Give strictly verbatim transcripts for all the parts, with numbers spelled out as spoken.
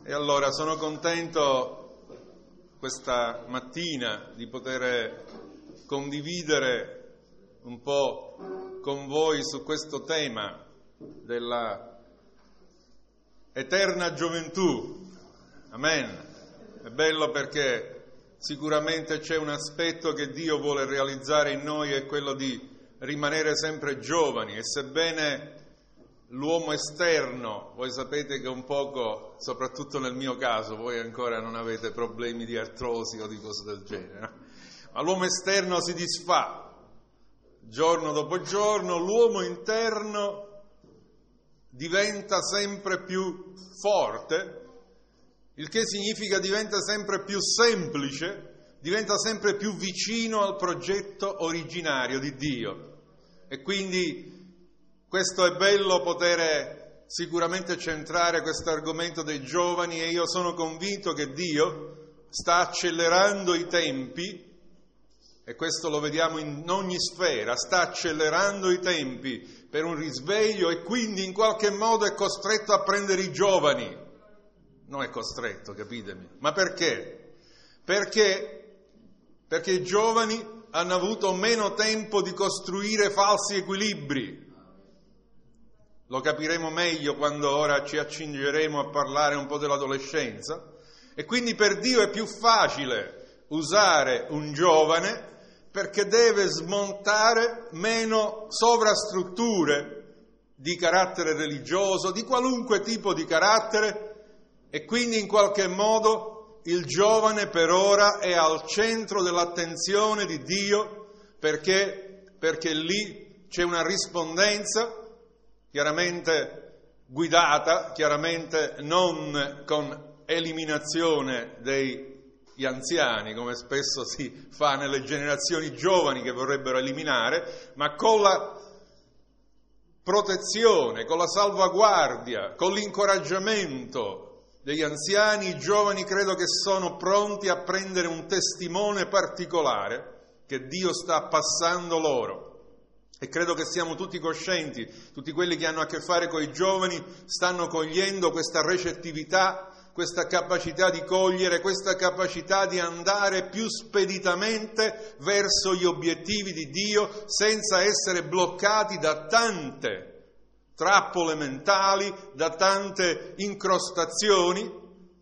E allora sono contento questa mattina di poter condividere un po' con voi su questo tema della eterna gioventù. Amen. È bello perché sicuramente c'è un aspetto che Dio vuole realizzare in noi, è quello di rimanere sempre giovani, e sebbene l'uomo esterno, voi sapete che un poco, soprattutto nel mio caso, voi ancora non avete problemi di artrosi o di cose del genere, no? Ma l'uomo esterno si disfà giorno dopo giorno, l'uomo interno diventa sempre più forte, il che significa diventa sempre più semplice, diventa sempre più vicino al progetto originario di Dio. E quindi questo è bello poter sicuramente centrare questo argomento dei giovani, e io sono convinto che Dio sta accelerando i tempi, e questo lo vediamo in ogni sfera, sta accelerando i tempi per un risveglio, e quindi in qualche modo è costretto a prendere i giovani. Non è costretto, capitemi. Ma perché? Perché, perché i giovani hanno avuto meno tempo di costruire falsi equilibri. Lo capiremo meglio quando ora ci accingeremo a parlare un po' dell'adolescenza. E quindi per Dio è più facile usare un giovane perché deve smontare meno sovrastrutture di carattere religioso, di qualunque tipo di carattere, e quindi in qualche modo il giovane per ora è al centro dell'attenzione di Dio, perché, perché lì c'è una rispondenza chiaramente guidata, chiaramente non con eliminazione degli anziani, come spesso si fa nelle generazioni giovani che vorrebbero eliminare, ma con la protezione, con la salvaguardia, con l'incoraggiamento degli anziani. I giovani credo che sono pronti a prendere un testimone particolare che Dio sta passando loro. E credo che siamo tutti coscienti, tutti quelli che hanno a che fare con i giovani stanno cogliendo questa recettività, questa capacità di cogliere, questa capacità di andare più speditamente verso gli obiettivi di Dio senza essere bloccati da tante trappole mentali, da tante incrostazioni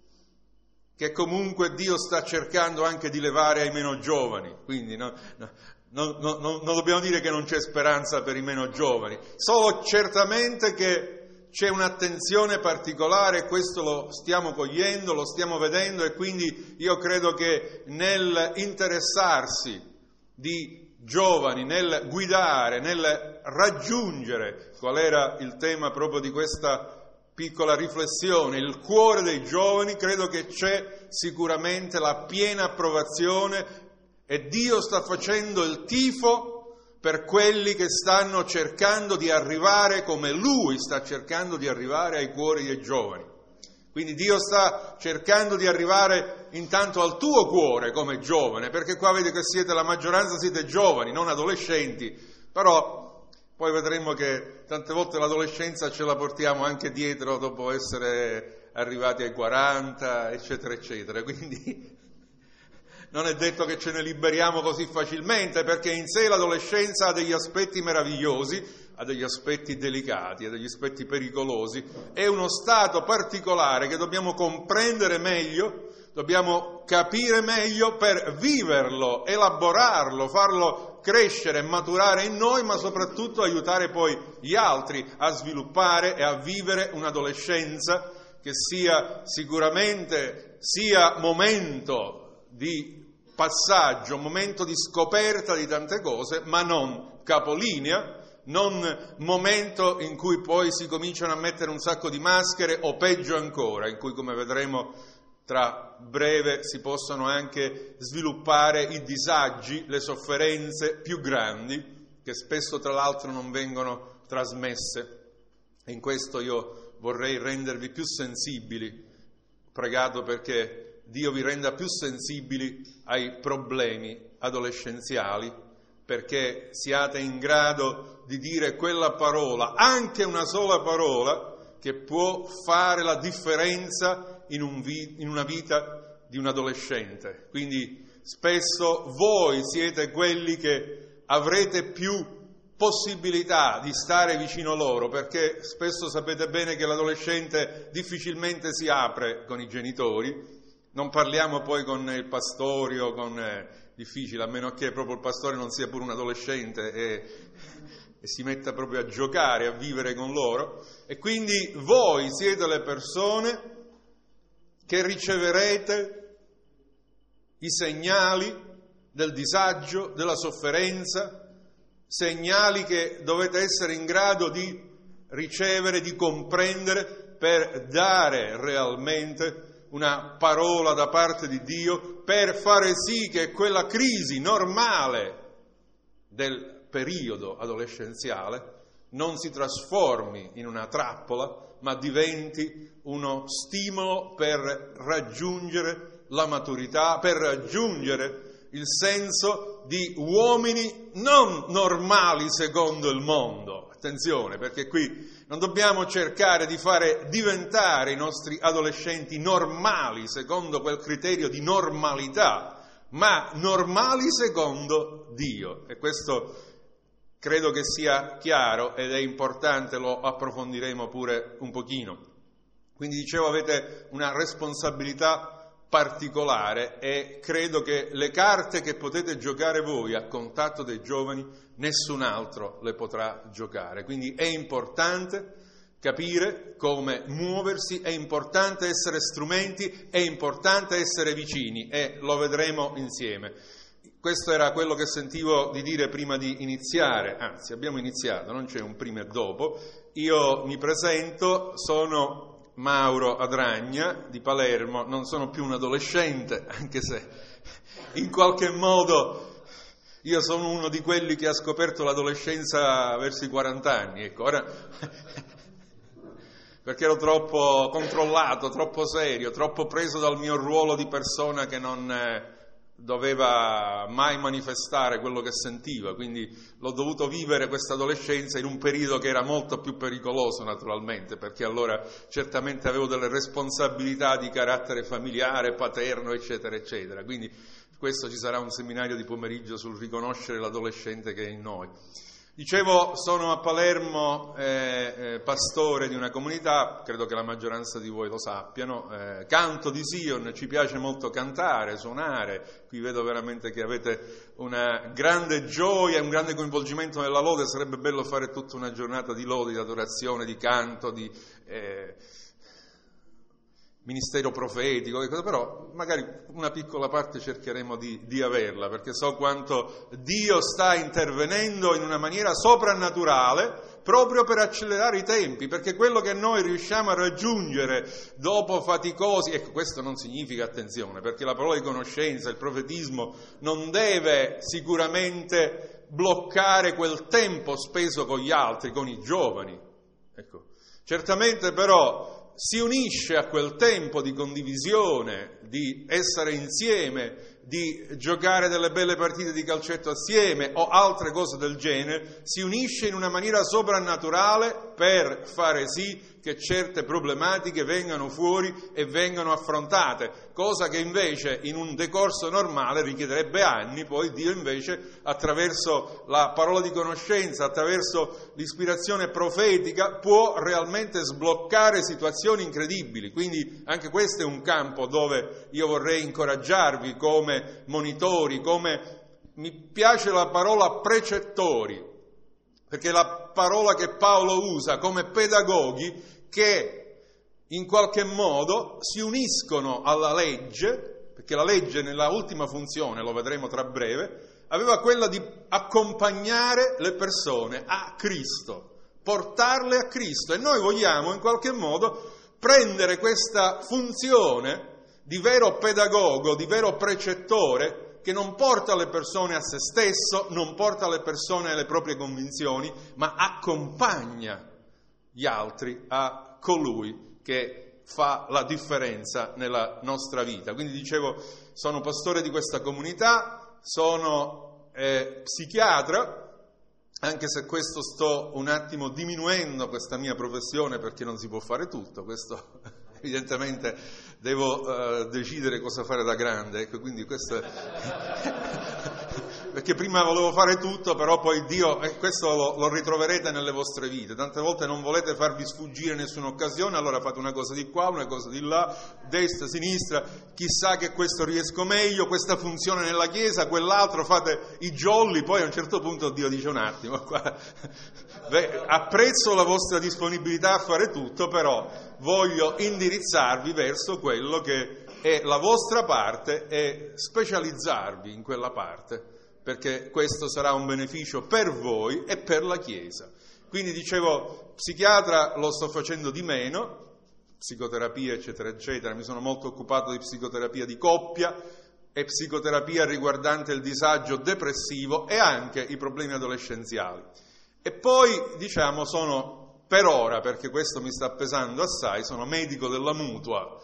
che comunque Dio sta cercando anche di levare ai meno giovani. Quindi no, no, no, no, non dobbiamo dire che non c'è speranza per i meno giovani, solo certamente che c'è un'attenzione particolare, questo lo stiamo cogliendo, lo stiamo vedendo, e quindi io credo che nel interessarsi di giovani, nel guidare, nel raggiungere, qual era il tema proprio di questa piccola riflessione, il cuore dei giovani, credo che c'è sicuramente la piena approvazione, e Dio sta facendo il tifo per quelli che stanno cercando di arrivare come Lui sta cercando di arrivare ai cuori dei giovani. Quindi Dio sta cercando di arrivare intanto al tuo cuore come giovane, perché qua vedi che siete, la maggioranza siete giovani, non adolescenti, però poi vedremo che tante volte l'adolescenza ce la portiamo anche dietro dopo essere arrivati ai quaranta, eccetera, eccetera. Quindi non è detto che ce ne liberiamo così facilmente, perché in sé l'adolescenza ha degli aspetti meravigliosi, ha degli aspetti delicati, ha degli aspetti pericolosi, è uno stato particolare che dobbiamo comprendere meglio, dobbiamo capire meglio per viverlo, elaborarlo, farlo crescere e maturare in noi, ma soprattutto aiutare poi gli altri a sviluppare e a vivere un'adolescenza che sia sicuramente sia momento di passaggio, un momento di scoperta di tante cose, ma non capolinea, non momento in cui poi si cominciano a mettere un sacco di maschere, o peggio ancora, in cui, come vedremo tra breve, si possono anche sviluppare i disagi, le sofferenze più grandi, che spesso tra l'altro non vengono trasmesse. E in questo io vorrei rendervi più sensibili, pregato perché Dio vi renda più sensibili ai problemi adolescenziali, perché siate in grado di dire quella parola, anche una sola parola, che può fare la differenza in, un vi- in una vita di un adolescente. Quindi spesso voi siete quelli che avrete più possibilità di stare vicino loro, perché spesso sapete bene che l'adolescente difficilmente si apre con i genitori, non parliamo poi con il pastore o con... Eh, difficile, a meno che proprio il pastore non sia pure un adolescente e, e si metta proprio a giocare, a vivere con loro, e quindi voi siete le persone che riceverete i segnali del disagio, della sofferenza, segnali che dovete essere in grado di ricevere, di comprendere per dare realmente una parola da parte di Dio per fare sì che quella crisi normale del periodo adolescenziale non si trasformi in una trappola, ma diventi uno stimolo per raggiungere la maturità, per raggiungere il senso di uomini non normali secondo il mondo. Attenzione, perché qui non dobbiamo cercare di fare diventare i nostri adolescenti normali secondo quel criterio di normalità, ma normali secondo Dio. E questo credo che sia chiaro ed è importante, lo approfondiremo pure un pochino. Quindi dicevo, avete una responsabilità particolare e credo che le carte che potete giocare voi a contatto dei giovani nessun altro le potrà giocare. Quindi è importante capire come muoversi, è importante essere strumenti, è importante essere vicini e lo vedremo insieme. Questo era quello che sentivo di dire prima di iniziare, anzi abbiamo iniziato, non c'è un prima e dopo. Io mi presento, sono Mauro Adragna di Palermo, non sono più un adolescente, anche se in qualche modo io sono uno di quelli che ha scoperto l'adolescenza verso i quaranta anni, ecco, ora perché ero troppo controllato, troppo serio, troppo preso dal mio ruolo di persona che non eh, doveva mai manifestare quello che sentiva, quindi l'ho dovuto vivere questa adolescenza in un periodo che era molto più pericoloso naturalmente, perché allora certamente avevo delle responsabilità di carattere familiare, paterno, eccetera, eccetera, quindi questo ci sarà un seminario di pomeriggio sul riconoscere l'adolescente che è in noi. Dicevo, sono a Palermo eh, eh, pastore di una comunità, credo che la maggioranza di voi lo sappiano, eh, canto di Sion, ci piace molto cantare, suonare, qui vedo veramente che avete una grande gioia, un grande coinvolgimento nella lode, sarebbe bello fare tutta una giornata di lode, di adorazione, di canto, di eh, ministero profetico, però magari una piccola parte cercheremo di, di averla, perché so quanto Dio sta intervenendo in una maniera soprannaturale proprio per accelerare i tempi, perché quello che noi riusciamo a raggiungere dopo faticosi, ecco, questo non significa, attenzione, perché la parola di conoscenza, il profetismo non deve sicuramente bloccare quel tempo speso con gli altri, con i giovani, ecco. Certamente però si unisce a quel tempo di condivisione, di essere insieme, di giocare delle belle partite di calcetto assieme o altre cose del genere, si unisce in una maniera soprannaturale per fare sì che certe problematiche vengano fuori e vengano affrontate, cosa che invece in un decorso normale richiederebbe anni. Poi Dio invece attraverso la parola di conoscenza, attraverso l'ispirazione profetica può realmente sbloccare situazioni incredibili. Quindi anche questo è un campo dove io vorrei incoraggiarvi come monitori, come mi piace la parola precettori, perché la parola che Paolo usa come pedagoghi che in qualche modo si uniscono alla legge, perché la legge nella ultima funzione, lo vedremo tra breve, aveva quella di accompagnare le persone a Cristo, portarle a Cristo, e noi vogliamo in qualche modo prendere questa funzione di vero pedagogo, di vero precettore, che non porta le persone a se stesso, non porta le persone alle proprie convinzioni, ma accompagna gli altri a colui che fa la differenza nella nostra vita. Quindi dicevo, sono pastore di questa comunità, sono eh, psichiatra anche se questo sto un attimo diminuendo questa mia professione perché non si può fare tutto, questo evidentemente devo uh, decidere cosa fare da grande, ecco, quindi questo perché prima volevo fare tutto, però poi Dio, e questo lo, lo ritroverete nelle vostre vite, tante volte non volete farvi sfuggire nessuna occasione, allora fate una cosa di qua, una cosa di là, destra, sinistra, chissà che questo riesco meglio, questa funziona nella Chiesa, quell'altro, fate i jolly, poi a un certo punto Dio dice un attimo, qua, beh, apprezzo la vostra disponibilità a fare tutto, però voglio indirizzarvi verso quello che è la vostra parte e specializzarvi in quella parte, perché questo sarà un beneficio per voi e per la Chiesa. Quindi dicevo, psichiatra lo sto facendo di meno, psicoterapia eccetera eccetera, mi sono molto occupato di psicoterapia di coppia e psicoterapia riguardante il disagio depressivo e anche i problemi adolescenziali. E poi, diciamo, sono per ora, perché questo mi sta pesando assai, sono medico della mutua.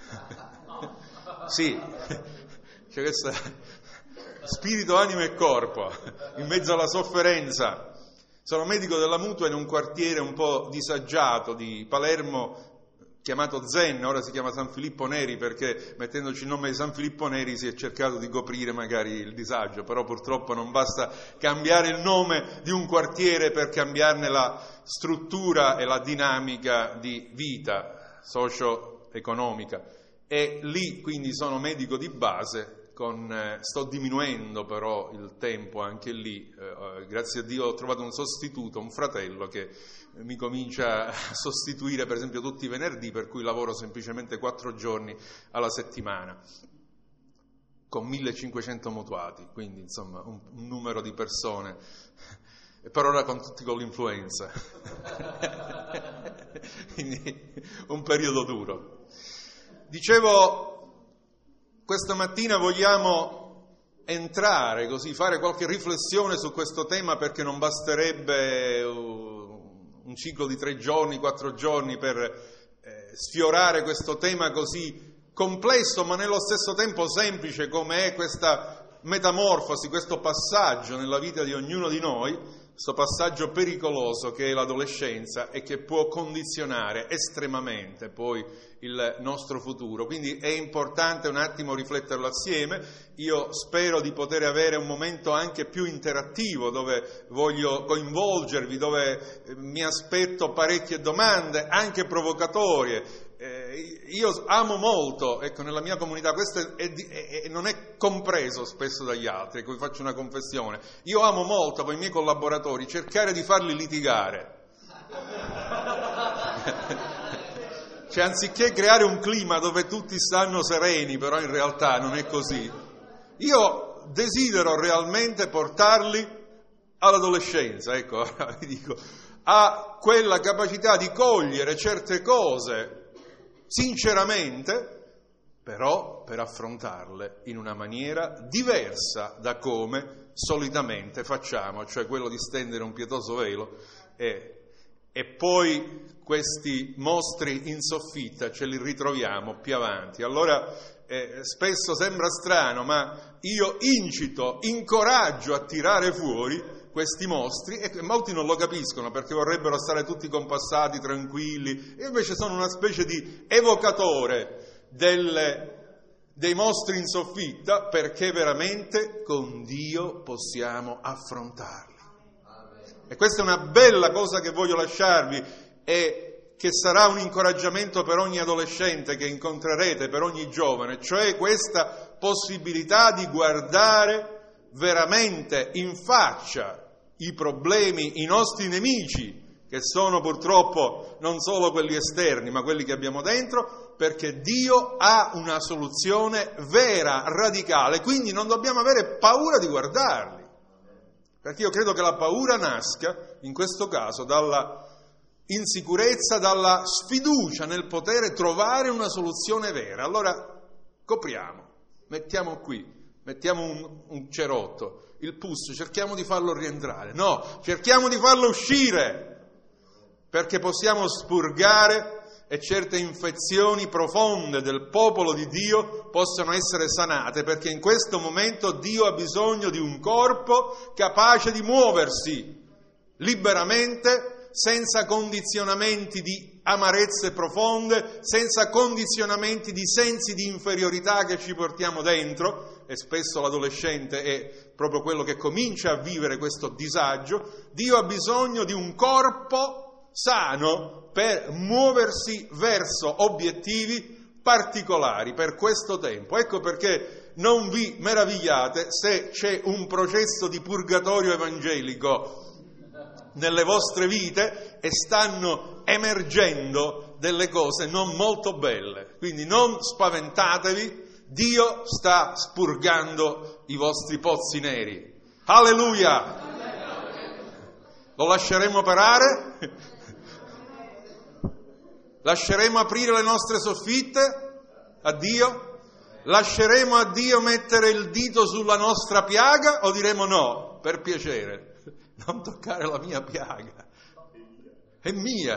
Sì, c'è questo spirito, anima e corpo, in mezzo alla sofferenza. Sono medico della mutua in un quartiere un po' disagiato di Palermo chiamato Zen, ora si chiama San Filippo Neri perché mettendoci il nome di San Filippo Neri si è cercato di coprire magari il disagio, però purtroppo non basta cambiare il nome di un quartiere per cambiarne la struttura e la dinamica di vita socio-economica. E lì quindi sono medico di base. Con, eh, sto diminuendo però il tempo anche lì, eh, grazie a Dio ho trovato un sostituto, un fratello che mi comincia a sostituire per esempio tutti i venerdì, per cui lavoro semplicemente quattro giorni alla settimana con millecinquecento mutuati, quindi insomma un, un numero di persone, e per ora con tutti con l'influenza quindi un periodo duro. Dicevo, questa mattina vogliamo entrare così, fare qualche riflessione su questo tema, perché non basterebbe un ciclo di tre giorni, quattro giorni per eh, sfiorare questo tema così complesso, ma nello stesso tempo semplice come è questa metamorfosi, questo passaggio nella vita di ognuno di noi, questo passaggio pericoloso che è l'adolescenza e che può condizionare estremamente poi il nostro futuro. Quindi è importante un attimo rifletterlo assieme. Io spero di poter avere un momento anche più interattivo, dove voglio coinvolgervi, dove mi aspetto parecchie domande, anche provocatorie. Eh, io amo molto, ecco, nella mia comunità, questo è, è, è, non è compreso spesso dagli altri, ecco, vi faccio una confessione, io amo molto con i miei collaboratori cercare di farli litigare. Cioè, anziché creare un clima dove tutti stanno sereni, però in realtà non è così, io desidero realmente portarli all'adolescenza, ecco, vi dico, a quella capacità di cogliere certe cose sinceramente, però per affrontarle in una maniera diversa da come solitamente facciamo, cioè quello di stendere un pietoso velo e, e poi questi mostri in soffitta ce li ritroviamo più avanti. Allora eh, spesso sembra strano, ma io incito, incoraggio a tirare fuori questi mostri, e molti non lo capiscono perché vorrebbero stare tutti compassati, tranquilli. Io invece sono una specie di evocatore delle, dei mostri in soffitta, perché veramente con Dio possiamo affrontarli. E questa è una bella cosa che voglio lasciarvi e che sarà un incoraggiamento per ogni adolescente che incontrerete, per ogni giovane, cioè questa possibilità di guardare veramente in faccia i problemi, i nostri nemici, che sono purtroppo non solo quelli esterni, ma quelli che abbiamo dentro, perché Dio ha una soluzione vera, radicale, quindi non dobbiamo avere paura di guardarli, perché io credo che la paura nasca, in questo caso, dalla insicurezza, dalla sfiducia nel poter trovare una soluzione vera. Allora copriamo, mettiamo qui, mettiamo un, un cerotto, il pus, cerchiamo di farlo rientrare, no, cerchiamo di farlo uscire, perché possiamo spurgare e certe infezioni profonde del popolo di Dio possano essere sanate, perché in questo momento Dio ha bisogno di un corpo capace di muoversi liberamente, senza condizionamenti di amarezze profonde, senza condizionamenti di sensi di inferiorità che ci portiamo dentro, e spesso l'adolescente è proprio quello che comincia a vivere questo disagio. Dio ha bisogno di un corpo sano per muoversi verso obiettivi particolari per questo tempo. Ecco perché non vi meravigliate se c'è un processo di purgatorio evangelico nelle vostre vite e stanno emergendo delle cose non molto belle. Quindi non spaventatevi, Dio sta spurgando i vostri pozzi neri. Alleluia! Lo lasceremo operare? Lasceremo aprire le nostre soffitte a Dio? Lasceremo a Dio mettere il dito sulla nostra piaga o diremo no, per piacere, non toccare la mia piaga, è mia.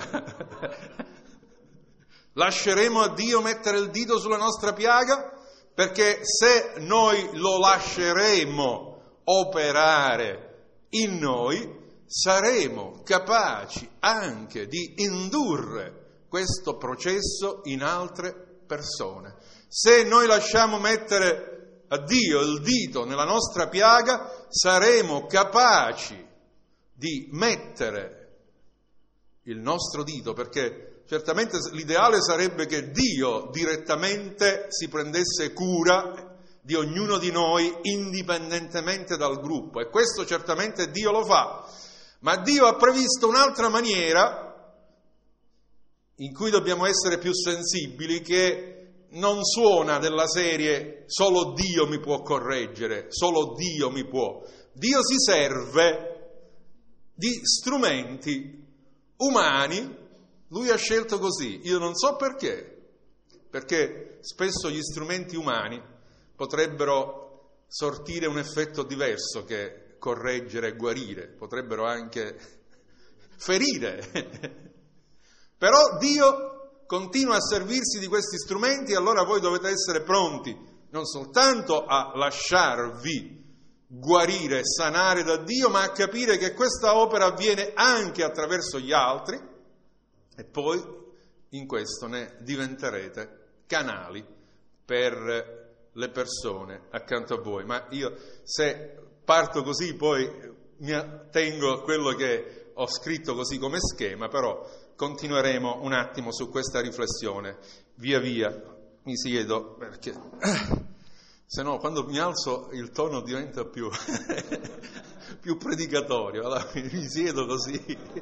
Lasceremo a Dio mettere il dito sulla nostra piaga? Perché se noi lo lasceremo operare in noi, saremo capaci anche di indurre questo processo in altre persone. Se noi lasciamo mettere a Dio il dito nella nostra piaga, saremo capaci di mettere il nostro dito, perché certamente l'ideale sarebbe che Dio direttamente si prendesse cura di ognuno di noi indipendentemente dal gruppo, e questo certamente Dio lo fa, ma Dio ha previsto un'altra maniera in cui dobbiamo essere più sensibili, che non suona della serie solo Dio mi può correggere, solo Dio mi può. Dio si serve di strumenti umani, Lui ha scelto così. Io non so perché, perché spesso gli strumenti umani potrebbero sortire un effetto diverso che correggere e guarire, potrebbero anche ferire. Però Dio continua a servirsi di questi strumenti, e allora voi dovete essere pronti non soltanto a lasciarvi guarire, sanare da Dio, ma a capire che questa opera avviene anche attraverso gli altri, e poi in questo ne diventerete canali per le persone accanto a voi. Ma io, se parto così, poi mi attengo a quello che ho scritto così come schema, però continueremo un attimo su questa riflessione. Via via mi siedo, perché se no quando mi alzo il tono diventa più, più predicatorio. Allora mi siedo così,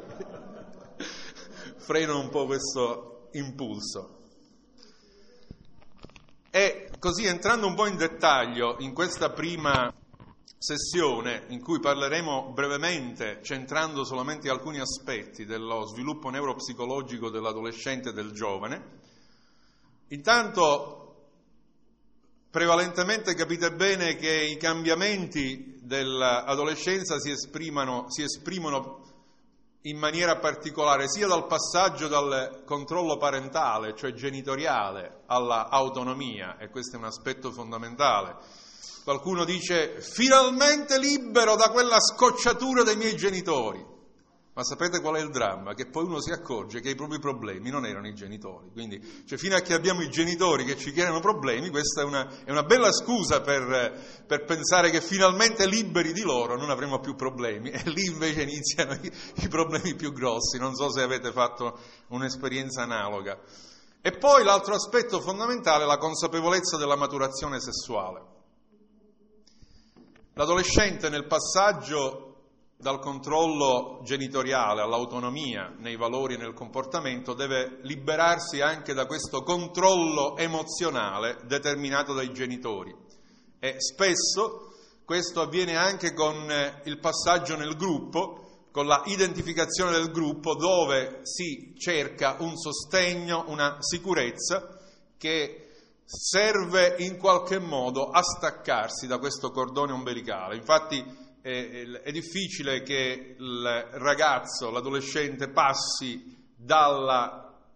freno un po' questo impulso. E così, entrando un po' in dettaglio in questa prima sessione, in cui parleremo brevemente, centrando solamente alcuni aspetti dello sviluppo neuropsicologico dell'adolescente e del giovane, intanto prevalentemente capite bene che i cambiamenti dell'adolescenza si esprimono, si esprimono in maniera particolare sia dal passaggio dal controllo parentale, cioè genitoriale, alla autonomia, e questo è un aspetto fondamentale. Qualcuno dice finalmente libero da quella scocciatura dei miei genitori, ma sapete qual è il dramma? Che poi uno si accorge che i propri problemi non erano i genitori. Quindi, cioè, fino a che abbiamo i genitori che ci creano problemi, questa è una, è una bella scusa per, per pensare che finalmente liberi di loro non avremo più problemi, e lì invece iniziano i, i problemi più grossi. Non so se avete fatto un'esperienza analoga. E poi l'altro aspetto fondamentale è la consapevolezza della maturazione sessuale. L'adolescente, nel passaggio dal controllo genitoriale all'autonomia nei valori e nel comportamento, deve liberarsi anche da questo controllo emozionale determinato dai genitori, e spesso questo avviene anche con il passaggio nel gruppo, con la identificazione del gruppo, dove si cerca un sostegno, una sicurezza che serve in qualche modo a staccarsi da questo cordone ombelicale. Infatti è, è difficile che il ragazzo, l'adolescente, passi dalla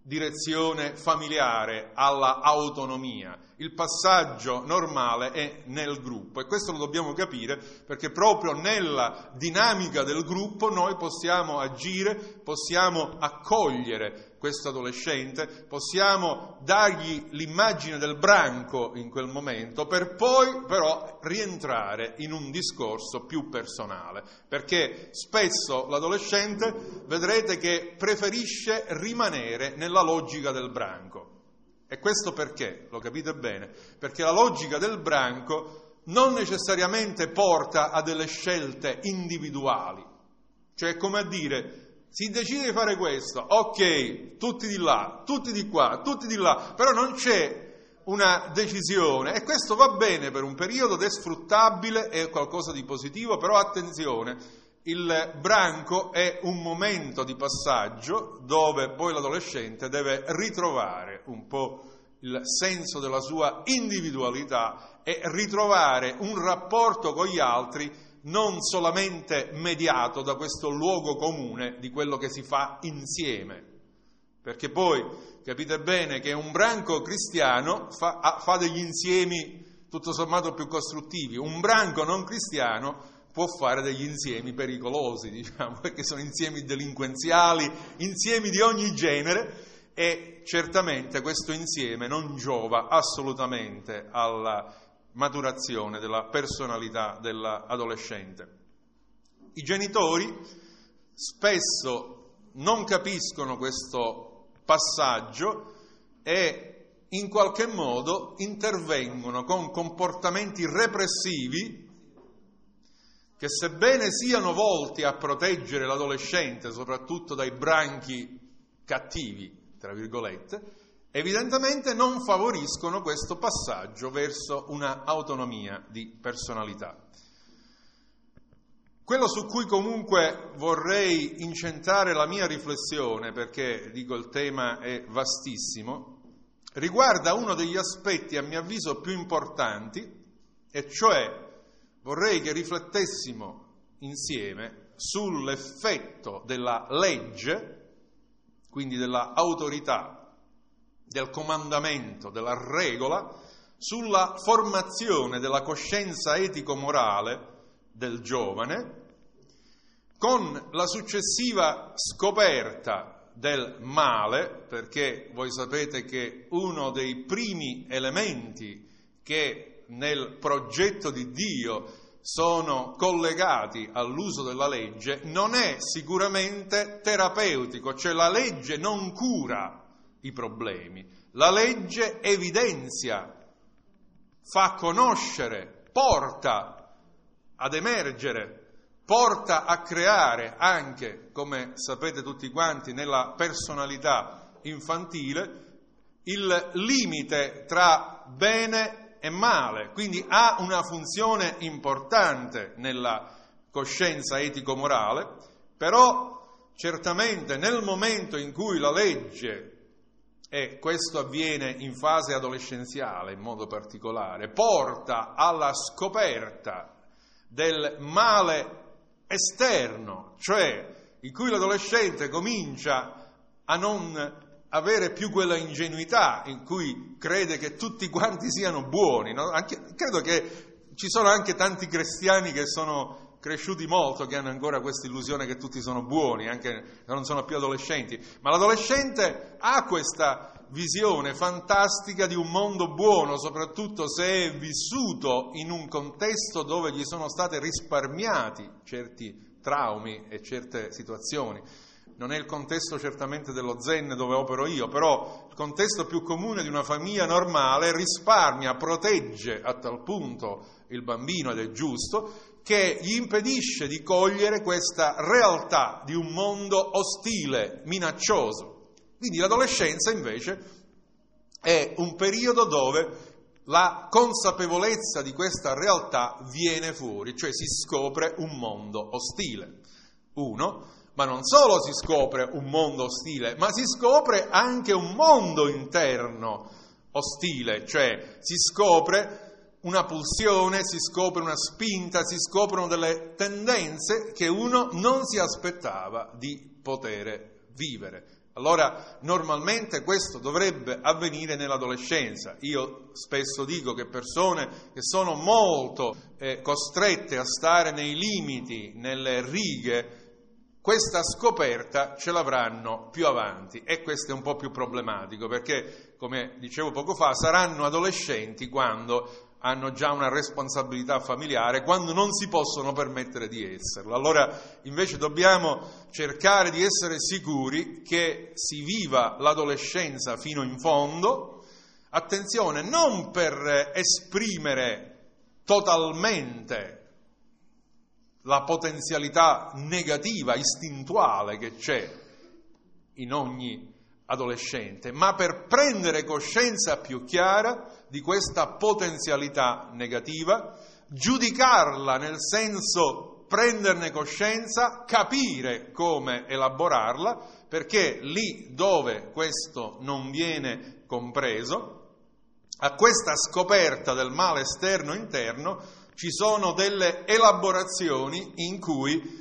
direzione familiare alla autonomia. Il passaggio normale è nel gruppo, e questo lo dobbiamo capire, perché proprio nella dinamica del gruppo noi possiamo agire, possiamo accogliere questo adolescente, possiamo dargli l'immagine del branco in quel momento, per poi però rientrare in un discorso più personale, perché spesso l'adolescente vedrete che preferisce rimanere nella logica del branco. E questo perché? Lo capite bene? Perché la logica del branco non necessariamente porta a delle scelte individuali, cioè come a dire: si decide di fare questo, ok, tutti di là, tutti di qua, tutti di là, però non c'è una decisione, e questo va bene per un periodo ed è sfruttabile, è qualcosa di positivo, però attenzione, il branco è un momento di passaggio dove poi l'adolescente deve ritrovare un po' il senso della sua individualità e ritrovare un rapporto con gli altri non solamente mediato da questo luogo comune di quello che si fa insieme, perché poi capite bene che un branco cristiano fa, fa degli insiemi tutto sommato più costruttivi, un branco non cristiano può fare degli insiemi pericolosi, diciamo, perché sono insiemi delinquenziali, insiemi di ogni genere, e certamente questo insieme non giova assolutamente alla maturazione della personalità dell'adolescente. I genitori spesso non capiscono questo passaggio e in qualche modo intervengono con comportamenti repressivi che, sebbene siano volti a proteggere l'adolescente soprattutto dai branchi cattivi, tra virgolette, evidentemente non favoriscono questo passaggio verso una autonomia di personalità. Quello su cui comunque vorrei incentrare la mia riflessione, perché dico il tema è vastissimo, riguarda uno degli aspetti a mio avviso più importanti, e cioè vorrei che riflettessimo insieme sull'effetto della legge, quindi della autorità, del comandamento, della regola, sulla formazione della coscienza etico-morale del giovane, con la successiva scoperta del male, perché voi sapete che uno dei primi elementi che nel progetto di Dio sono collegati all'uso della legge non è sicuramente terapeutico, cioè la legge non cura i problemi, la legge evidenzia, fa conoscere, porta ad emergere, porta a creare anche, come sapete tutti quanti, nella personalità infantile, il limite tra bene e male, quindi ha una funzione importante nella coscienza etico-morale, però certamente nel momento in cui la legge, e questo avviene in fase adolescenziale in modo particolare, porta alla scoperta del male esterno, cioè in cui l'adolescente comincia a non avere più quella ingenuità in cui crede che tutti quanti siano buoni, no? Anche, credo che ci sono anche tanti cristiani che sono cresciuti molto, che hanno ancora questa illusione che tutti sono buoni, anche se non sono più adolescenti, ma l'adolescente ha questa visione fantastica di un mondo buono, soprattutto se è vissuto in un contesto dove gli sono state risparmiati certi traumi e certe situazioni. Non è il contesto certamente dello Zen dove opero io, però il contesto più comune di una famiglia normale risparmia, protegge a tal punto il bambino, ed è giusto, che gli impedisce di cogliere questa realtà di un mondo ostile, minaccioso. Quindi l'adolescenza invece è un periodo dove la consapevolezza di questa realtà viene fuori, cioè si scopre un mondo ostile. Uno, ma non solo si scopre un mondo ostile, ma si scopre anche un mondo interno ostile, cioè si scopre una pulsione, si scopre una spinta, si scoprono delle tendenze che uno non si aspettava di poter vivere. Allora, normalmente questo dovrebbe avvenire nell'adolescenza. Io spesso dico che persone che sono molto eh, costrette a stare nei limiti, nelle righe, questa scoperta ce l'avranno più avanti, e questo è un po' più problematico, perché, come dicevo poco fa, saranno adolescenti quando hanno già una responsabilità familiare, quando non si possono permettere di esserlo. Allora, invece, dobbiamo cercare di essere sicuri che si viva l'adolescenza fino in fondo, attenzione, non per esprimere totalmente la potenzialità negativa, istintuale che c'è in ogni adolescente, ma per prendere coscienza più chiara di questa potenzialità negativa, giudicarla nel senso prenderne coscienza, capire come elaborarla, perché lì dove questo non viene compreso, a questa scoperta del male esterno e interno, ci sono delle elaborazioni in cui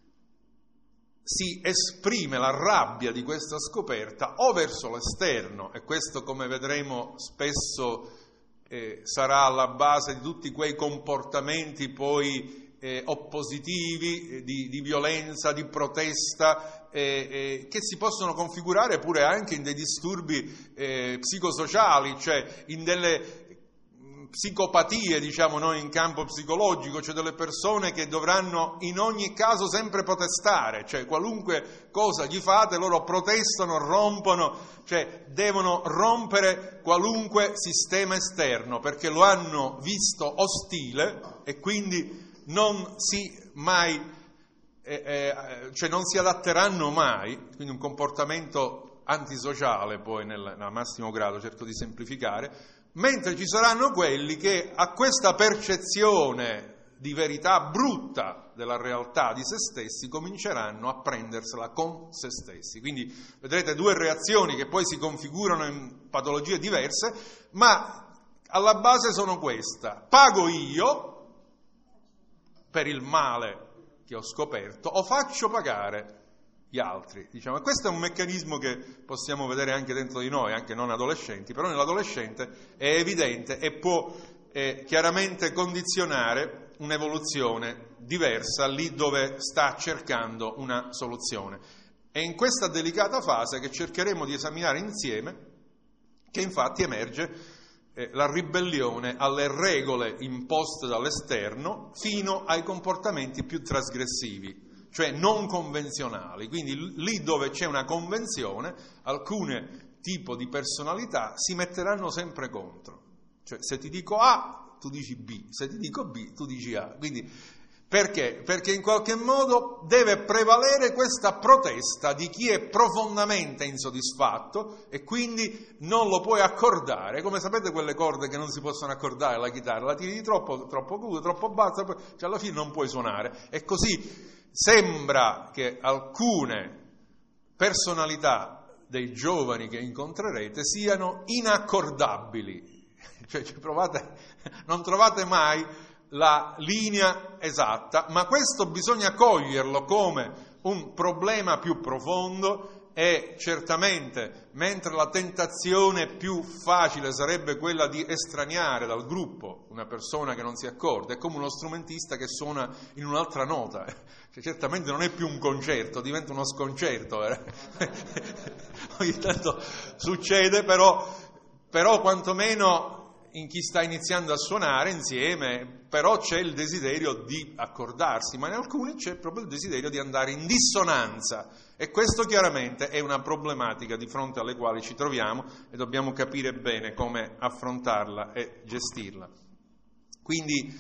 si esprime la rabbia di questa scoperta o verso l'esterno, e questo, come vedremo spesso, eh, sarà alla base di tutti quei comportamenti poi eh, oppositivi, eh, di, di violenza, di protesta, eh, eh, che si possono configurare pure anche in dei disturbi eh, psicosociali, cioè in delle psicopatie, diciamo noi in campo psicologico, cioè delle persone che dovranno in ogni caso sempre protestare, cioè qualunque cosa gli fate loro protestano, rompono, cioè devono rompere qualunque sistema esterno perché lo hanno visto ostile e quindi non si mai, eh, eh, cioè non si adatteranno mai, quindi un comportamento antisociale poi nel, nel massimo grado, cerco di semplificare. Mentre ci saranno quelli che a questa percezione di verità brutta della realtà di se stessi cominceranno a prendersela con se stessi. Quindi vedrete due reazioni che poi si configurano in patologie diverse, ma alla base sono questa: pago io per il male che ho scoperto o faccio pagare gli altri, diciamo. E questo è un meccanismo che possiamo vedere anche dentro di noi, anche non adolescenti, però nell'adolescente è evidente e può eh, chiaramente condizionare un'evoluzione diversa lì dove sta cercando una soluzione. È in questa delicata fase che cercheremo di esaminare insieme che infatti emerge eh, la ribellione alle regole imposte dall'esterno fino ai comportamenti più trasgressivi, cioè non convenzionali. Quindi lì dove c'è una convenzione, alcune tipo di personalità si metteranno sempre contro. Cioè se ti dico A, tu dici B, se ti dico B, tu dici A. Quindi perché? Perché in qualche modo deve prevalere questa protesta di chi è profondamente insoddisfatto e quindi non lo puoi accordare. Come sapete quelle corde che non si possono accordare, la chitarra, la tiri di troppo, troppo acuto, troppo basso, cioè alla fine non puoi suonare. E così sembra che alcune personalità dei giovani che incontrerete siano inaccordabili, cioè, cioè provate, non trovate mai la linea esatta, ma questo bisogna coglierlo come un problema più profondo. E certamente, mentre la tentazione più facile sarebbe quella di estraniare dal gruppo una persona che non si accorde, è come uno strumentista che suona in un'altra nota, cioè, certamente non è più un concerto, diventa uno sconcerto. Eh? Ogni tanto succede, però, però quantomeno in chi sta iniziando a suonare insieme, però c'è il desiderio di accordarsi, ma in alcuni c'è proprio il desiderio di andare in dissonanza, e questo chiaramente è una problematica di fronte alle quali ci troviamo e dobbiamo capire bene come affrontarla e gestirla. Quindi,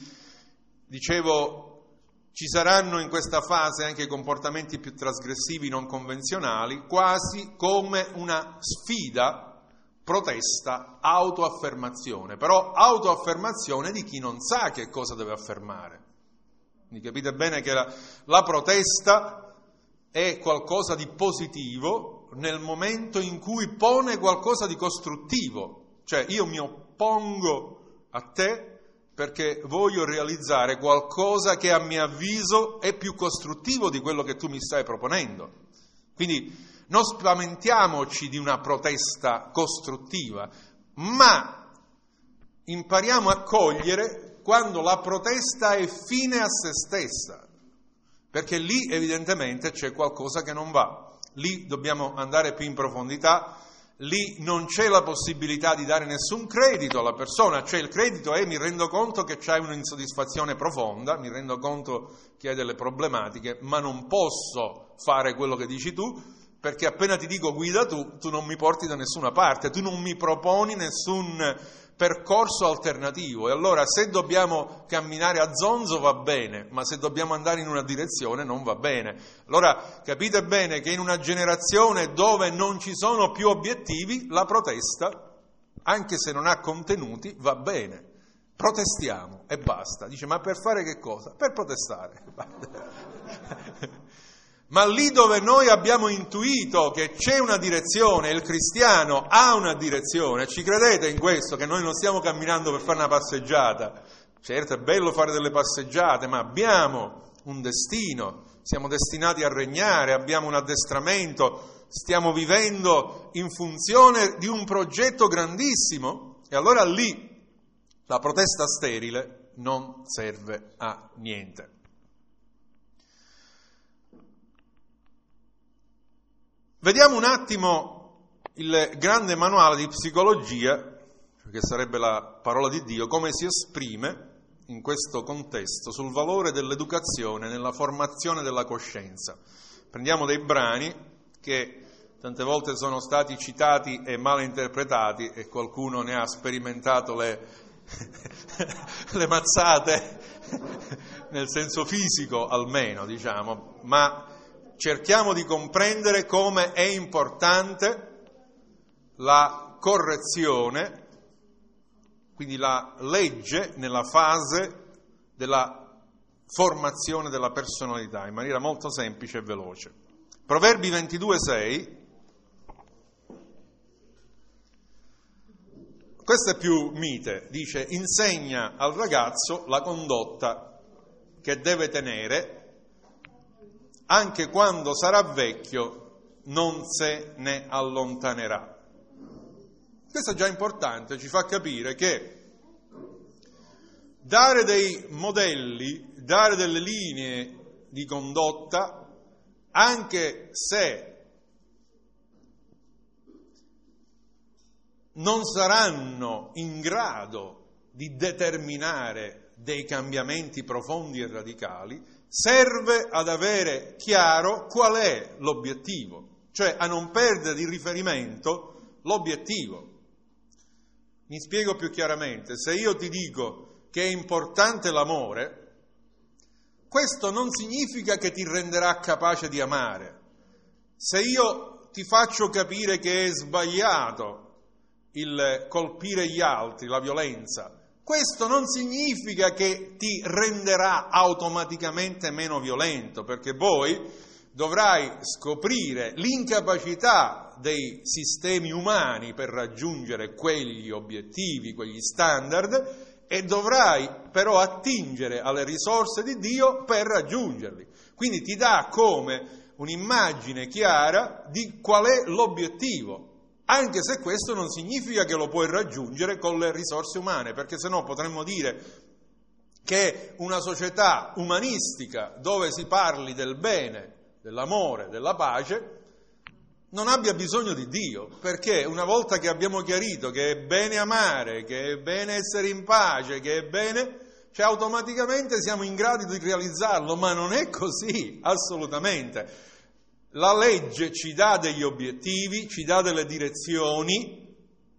dicevo, ci saranno in questa fase anche comportamenti più trasgressivi, non convenzionali, quasi come una sfida, protesta, autoaffermazione, però autoaffermazione di chi non sa che cosa deve affermare. Quindi capite bene che la, la protesta è qualcosa di positivo nel momento in cui pone qualcosa di costruttivo, cioè io mi oppongo a te perché voglio realizzare qualcosa che a mio avviso è più costruttivo di quello che tu mi stai proponendo. Quindi Non spaventiamoci di una protesta costruttiva, ma impariamo a cogliere quando la protesta è fine a se stessa, perché lì evidentemente c'è qualcosa che non va. Lì dobbiamo andare più in profondità, lì non c'è la possibilità di dare nessun credito alla persona, cioè il credito è: mi rendo conto che c'hai un'insoddisfazione profonda, mi rendo conto che hai delle problematiche, ma non posso fare quello che dici tu, perché appena ti dico guida tu, tu non mi porti da nessuna parte, tu non mi proponi nessun percorso alternativo. E allora se dobbiamo camminare a zonzo va bene, ma se dobbiamo andare in una direzione non va bene. Allora capite bene che in una generazione dove non ci sono più obiettivi, la protesta, anche se non ha contenuti, va bene. Protestiamo e basta. Dice, ma per fare che cosa? Per protestare. Ma lì dove noi abbiamo intuito che c'è una direzione, il cristiano ha una direzione, ci credete in questo, che noi non stiamo camminando per fare una passeggiata? Certo, è bello fare delle passeggiate, ma abbiamo un destino, siamo destinati a regnare, abbiamo un addestramento, stiamo vivendo in funzione di un progetto grandissimo, e allora lì la protesta sterile non serve a niente. Vediamo un attimo il grande manuale di psicologia, che sarebbe la parola di Dio, come si esprime in questo contesto sul valore dell'educazione nella formazione della coscienza. Prendiamo dei brani che tante volte sono stati citati e mal interpretati, e qualcuno ne ha sperimentato le, le mazzate, nel senso fisico almeno, diciamo, ma cerchiamo di comprendere come è importante la correzione, quindi la legge nella fase della formazione della personalità, in maniera molto semplice e veloce. Proverbi ventidue sei, questo è più mite, dice: insegna al ragazzo la condotta che deve tenere, anche quando sarà vecchio non se ne allontanerà. Questo è già importante, ci fa capire che dare dei modelli, dare delle linee di condotta, anche se non saranno in grado di determinare dei cambiamenti profondi e radicali, serve ad avere chiaro qual è l'obiettivo, cioè a non perdere di riferimento l'obiettivo. Mi spiego più chiaramente: se io ti dico che è importante l'amore, questo non significa che ti renderà capace di amare. Se io ti faccio capire che è sbagliato il colpire gli altri, la violenza, questo non significa che ti renderà automaticamente meno violento, perché poi dovrai scoprire l'incapacità dei sistemi umani per raggiungere quegli obiettivi, quegli standard, e dovrai però attingere alle risorse di Dio per raggiungerli. Quindi ti dà come un'immagine chiara di qual è l'obiettivo, anche se questo non significa che lo puoi raggiungere con le risorse umane, perché sennò potremmo dire che una società umanistica dove si parli del bene, dell'amore, della pace, non abbia bisogno di Dio, perché una volta che abbiamo chiarito che è bene amare, che è bene essere in pace, che è bene, cioè automaticamente siamo in grado di realizzarlo, ma non è così, assolutamente. La legge ci dà degli obiettivi, ci dà delle direzioni,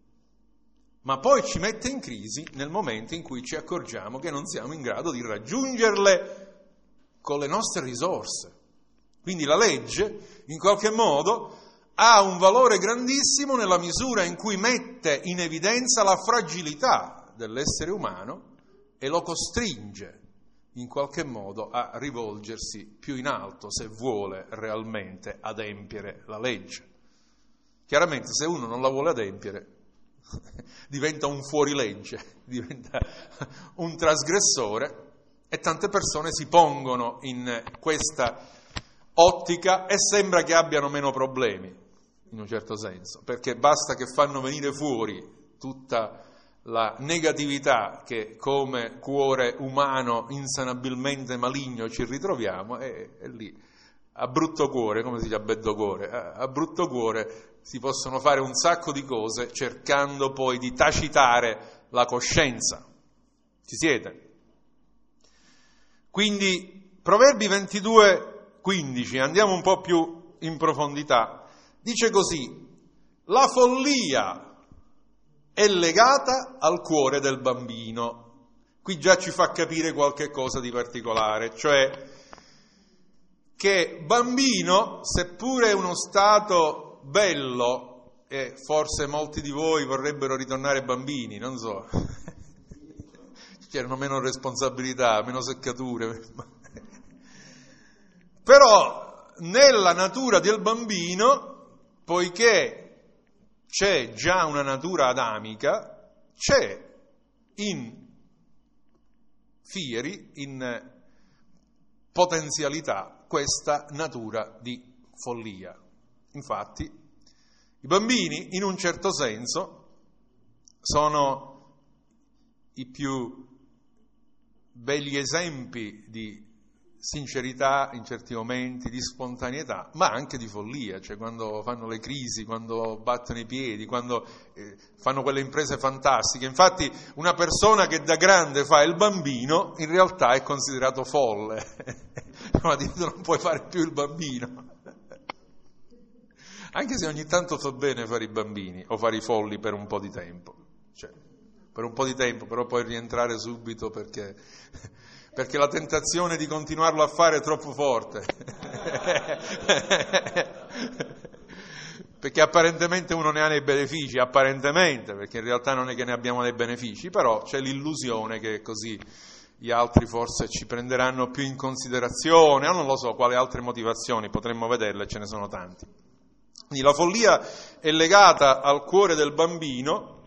ma poi ci mette in crisi nel momento in cui ci accorgiamo che non siamo in grado di raggiungerle con le nostre risorse. Quindi la legge, in qualche modo, ha un valore grandissimo nella misura in cui mette in evidenza la fragilità dell'essere umano e lo costringe in qualche modo a rivolgersi più in alto se vuole realmente adempiere la legge. Chiaramente se uno non la vuole adempiere diventa un fuorilegge, diventa un trasgressore, e tante persone si pongono in questa ottica e sembra che abbiano meno problemi. in un certo senso, perché basta che fanno venire fuori tutta la negatività che come cuore umano insanabilmente maligno ci ritroviamo, e, e lì a brutto cuore, come si dice a beddo cuore, a, a brutto cuore si possono fare un sacco di cose cercando poi di tacitare la coscienza. Ci siete? Quindi Proverbi ventidue quindici, andiamo un po' più in profondità, dice così: la follia è legata al cuore del bambino. Qui già ci fa capire qualche cosa di particolare, cioè che bambino, seppure è uno stato bello, e forse molti di voi vorrebbero ritornare bambini, non so, c'erano meno responsabilità, meno seccature, però nella natura del bambino, poiché c'è già una natura adamica, c'è in fieri, in potenzialità, questa natura di follia. Infatti, i bambini, in un certo senso, sono i più begli esempi di sincerità in certi momenti, di spontaneità, ma anche di follia, cioè quando fanno le crisi, quando battono i piedi, quando eh, fanno quelle imprese fantastiche. Infatti una persona che da grande fa il bambino in realtà è considerato folle, ma non puoi fare più il bambino, anche se ogni tanto fa bene fare i bambini o fare i folli per un po' di tempo, cioè per un po' di tempo, però poi rientrare subito perché... perché la tentazione di continuarlo a fare è troppo forte. Perché apparentemente uno ne ha nei benefici, apparentemente, perché in realtà non è che ne abbiamo dei benefici, però c'è l'illusione che così gli altri forse ci prenderanno più in considerazione, o non lo so quali altre motivazioni, potremmo vederle, ce ne sono tanti. Quindi la follia è legata al cuore del bambino,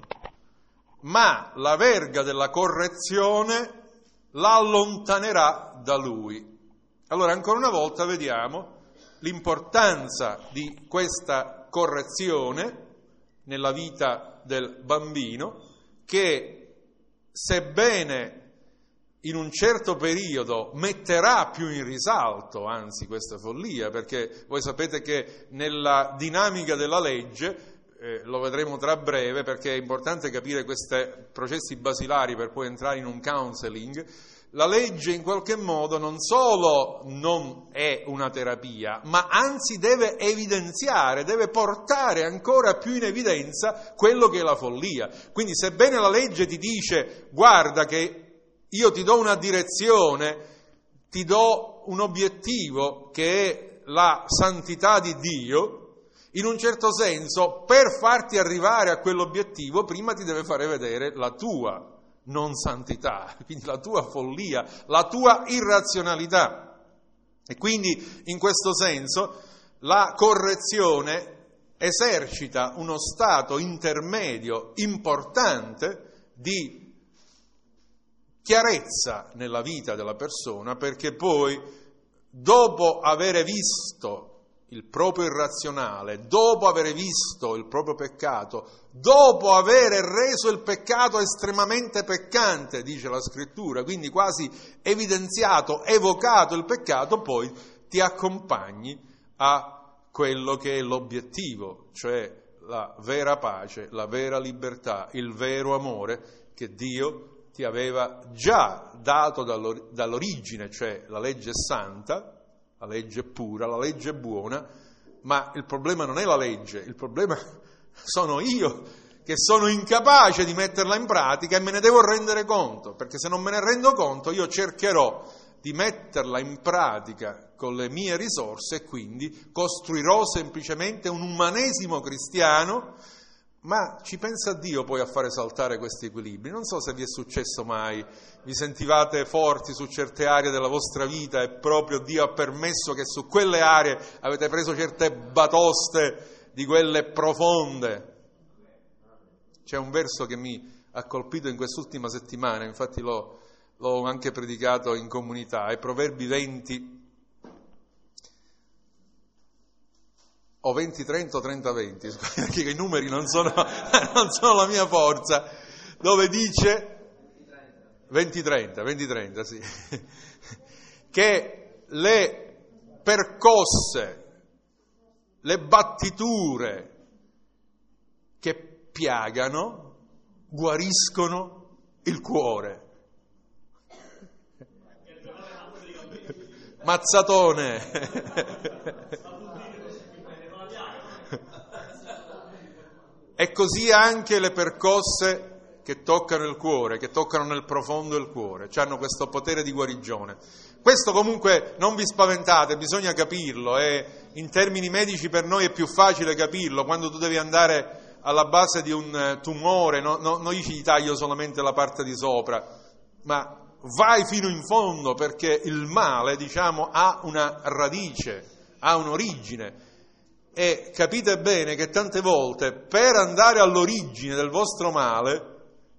ma la verga della correzione la allontanerà da lui. Allora, ancora una volta vediamo l'importanza di questa correzione nella vita del bambino, che sebbene in un certo periodo metterà più in risalto, anzi, questa follia, perché voi sapete che nella dinamica della legge, Eh, lo vedremo tra breve, perché è importante capire questi processi basilari per poi entrare in un counseling. La legge in qualche modo non solo non è una terapia, ma anzi deve evidenziare, deve portare ancora più in evidenza quello che è la follia. Quindi sebbene la legge ti dice: guarda che io ti do una direzione, ti do un obiettivo che è la santità di Dio, in un certo senso, per farti arrivare a quell'obiettivo, prima ti deve fare vedere la tua non santità, quindi la tua follia, la tua irrazionalità. E quindi, in questo senso, la correzione esercita uno stato intermedio importante di chiarezza nella vita della persona, perché poi, dopo avere visto il proprio irrazionale, dopo aver visto il proprio peccato, dopo aver reso il peccato estremamente peccante, dice la Scrittura, quindi quasi evidenziato, evocato il peccato, poi ti accompagni a quello che è l'obiettivo, cioè la vera pace, la vera libertà, il vero amore che Dio ti aveva già dato dall'origine, cioè la legge santa, la legge pura, la legge buona. Ma il problema non è la legge, il problema sono io che sono incapace di metterla in pratica e me ne devo rendere conto, perché se non me ne rendo conto io cercherò di metterla in pratica con le mie risorse e quindi costruirò semplicemente un umanesimo cristiano. Ma ci pensa Dio poi a fare saltare questi equilibri? Non so se vi è successo mai, vi sentivate forti su certe aree della vostra vita e proprio Dio ha permesso che su quelle aree avete preso certe batoste di quelle profonde. C'è un verso che mi ha colpito in quest'ultima settimana, infatti l'ho, l'ho anche predicato in comunità, è Proverbi venti, o venti trenta o trenta venti, perché i numeri non sono, non sono la mia forza, dove dice venti trenta, venti trenta, sì, che le percosse, le battiture che piagano guariscono il cuore. Mazzatone. E così anche le percosse che toccano il cuore, che toccano nel profondo il cuore, cioè hanno questo potere di guarigione. Questo comunque non vi spaventate, bisogna capirlo, e in termini medici per noi è più facile capirlo. Quando tu devi andare alla base di un tumore, no, no, non gli taglio solamente la parte di sopra, ma vai fino in fondo, perché il male, diciamo, ha una radice, ha un'origine. E capite bene che tante volte per andare all'origine del vostro male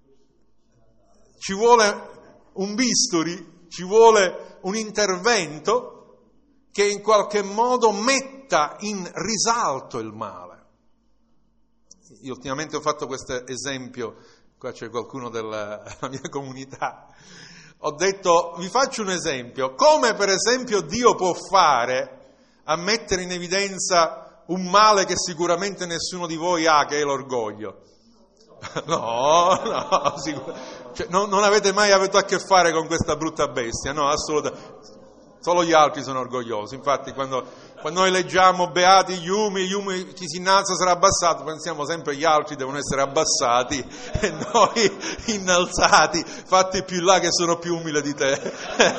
ci vuole un bisturi, ci vuole un intervento che in qualche modo metta in risalto il male. Io ultimamente ho fatto questo esempio, qua c'è qualcuno della mia comunità, ho detto, vi faccio un esempio, come per esempio Dio può fare a mettere in evidenza un male che sicuramente nessuno di voi ha, che è l'orgoglio. No, no, sicur- cioè, non, non avete mai avuto a che fare con questa brutta bestia, no, assolutamente. Solo gli altri sono orgogliosi. Infatti quando, quando noi leggiamo beati gli umili, gli umili, chi si innalza sarà abbassato, pensiamo sempre gli altri devono essere abbassati e noi innalzati, fatti più là che sono più umile di te.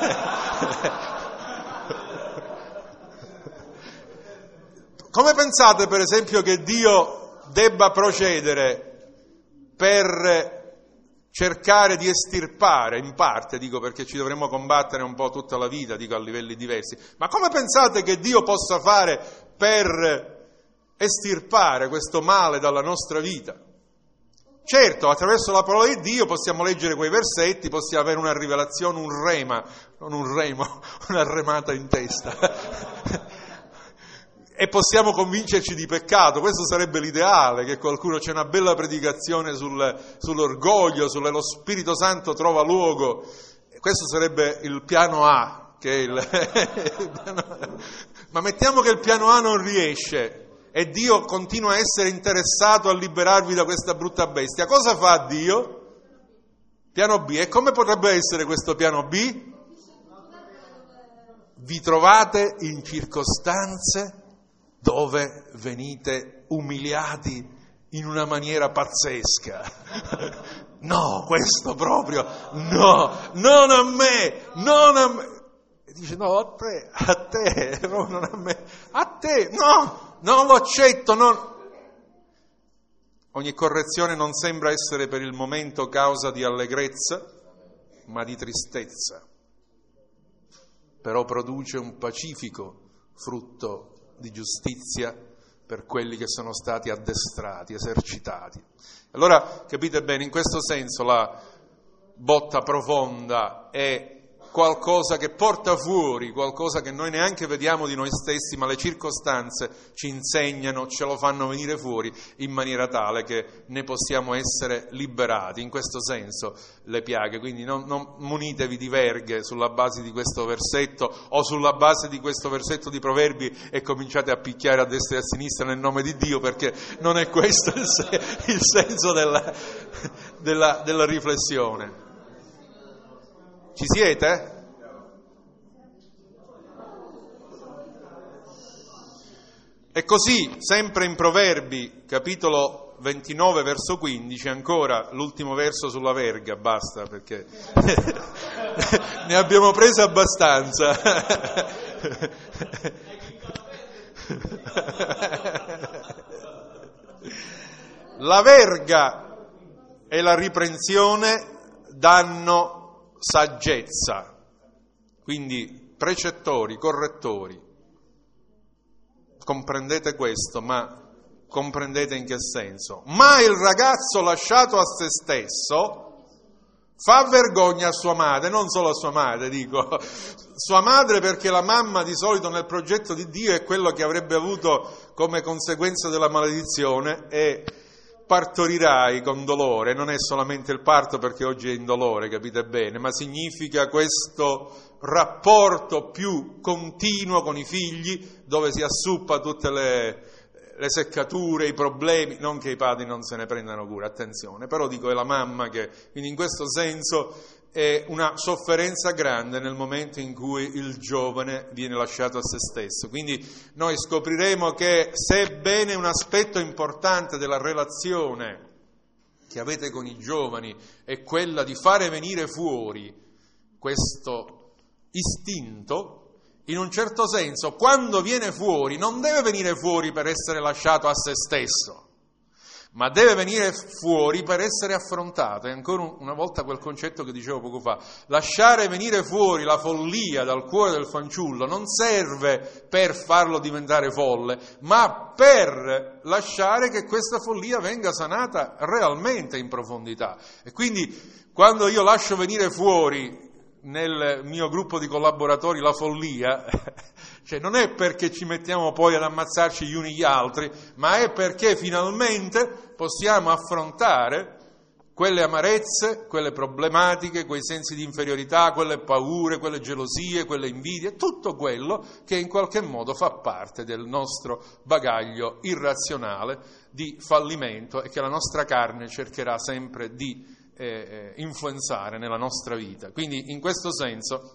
Come pensate per esempio che Dio debba procedere per cercare di estirpare, in parte, dico perché ci dovremmo combattere un po' tutta la vita, dico a livelli diversi, ma come pensate che Dio possa fare per estirpare questo male dalla nostra vita? Certo, attraverso la parola di Dio possiamo leggere quei versetti, possiamo avere una rivelazione, un rema, non un remo, una remata in testa. E possiamo convincerci di peccato. Questo sarebbe l'ideale, che qualcuno, c'è una bella predicazione sul, sull'orgoglio, sullo lo Spirito Santo trova luogo. Questo sarebbe il piano A, che è il... Ma mettiamo che il piano A non riesce e Dio continua a essere interessato a liberarvi da questa brutta bestia. Cosa fa Dio? Piano B. E come potrebbe essere questo piano B? Vi trovate in circostanze dove venite umiliati in una maniera pazzesca. No, questo proprio, no, non a me, non a me. E dice, no, a te, a te, no, non a me, a te, no, non lo accetto, non. Ogni correzione non sembra essere per il momento causa di allegrezza, ma di tristezza. Però produce un pacifico frutto di giustizia per quelli che sono stati addestrati, esercitati. Allora, capite bene, in questo senso la botta profonda è qualcosa che porta fuori, qualcosa che noi neanche vediamo di noi stessi, ma le circostanze ci insegnano, ce lo fanno venire fuori in maniera tale che ne possiamo essere liberati. In questo senso le piaghe, quindi non, non munitevi di verghe sulla base di questo versetto o sulla base di questo versetto di Proverbi e cominciate a picchiare a destra e a sinistra nel nome di Dio, perché non è questo il, se, il senso della, della, della riflessione. Ci siete? E così, sempre in Proverbi, capitolo ventinove, verso quindici, ancora l'ultimo verso sulla verga, basta, perché ne abbiamo presa abbastanza. La verga e la riprensione danno saggezza, quindi precettori, correttori. Comprendete questo, ma comprendete in che senso. Ma il ragazzo lasciato a se stesso fa vergogna a sua madre, non solo a sua madre, dico, sua madre perché la mamma di solito nel progetto di Dio è quello che avrebbe avuto come conseguenza della maledizione e partorirai con dolore, non è solamente il parto perché oggi è indolore, capite bene, ma significa questo rapporto più continuo con i figli dove si assuppa tutte le, le seccature, i problemi, non che i padri non se ne prendano cura, attenzione, però dico è la mamma che, quindi in questo senso è una sofferenza grande nel momento in cui il giovane viene lasciato a se stesso. Quindi noi scopriremo che sebbene un aspetto importante della relazione che avete con i giovani è quella di fare venire fuori questo istinto, in un certo senso quando viene fuori non deve venire fuori per essere lasciato a se stesso, ma deve venire fuori per essere affrontato. E ancora una volta quel concetto che dicevo poco fa, lasciare venire fuori la follia dal cuore del fanciullo non serve per farlo diventare folle, ma per lasciare che questa follia venga sanata realmente in profondità. E quindi quando io lascio venire fuori nel mio gruppo di collaboratori la follia, cioè non è perché ci mettiamo poi ad ammazzarci gli uni gli altri, ma è perché finalmente possiamo affrontare quelle amarezze, quelle problematiche, quei sensi di inferiorità, quelle paure, quelle gelosie, quelle invidie, tutto quello che in qualche modo fa parte del nostro bagaglio irrazionale di fallimento e che la nostra carne cercherà sempre di eh, influenzare nella nostra vita. Quindi in questo senso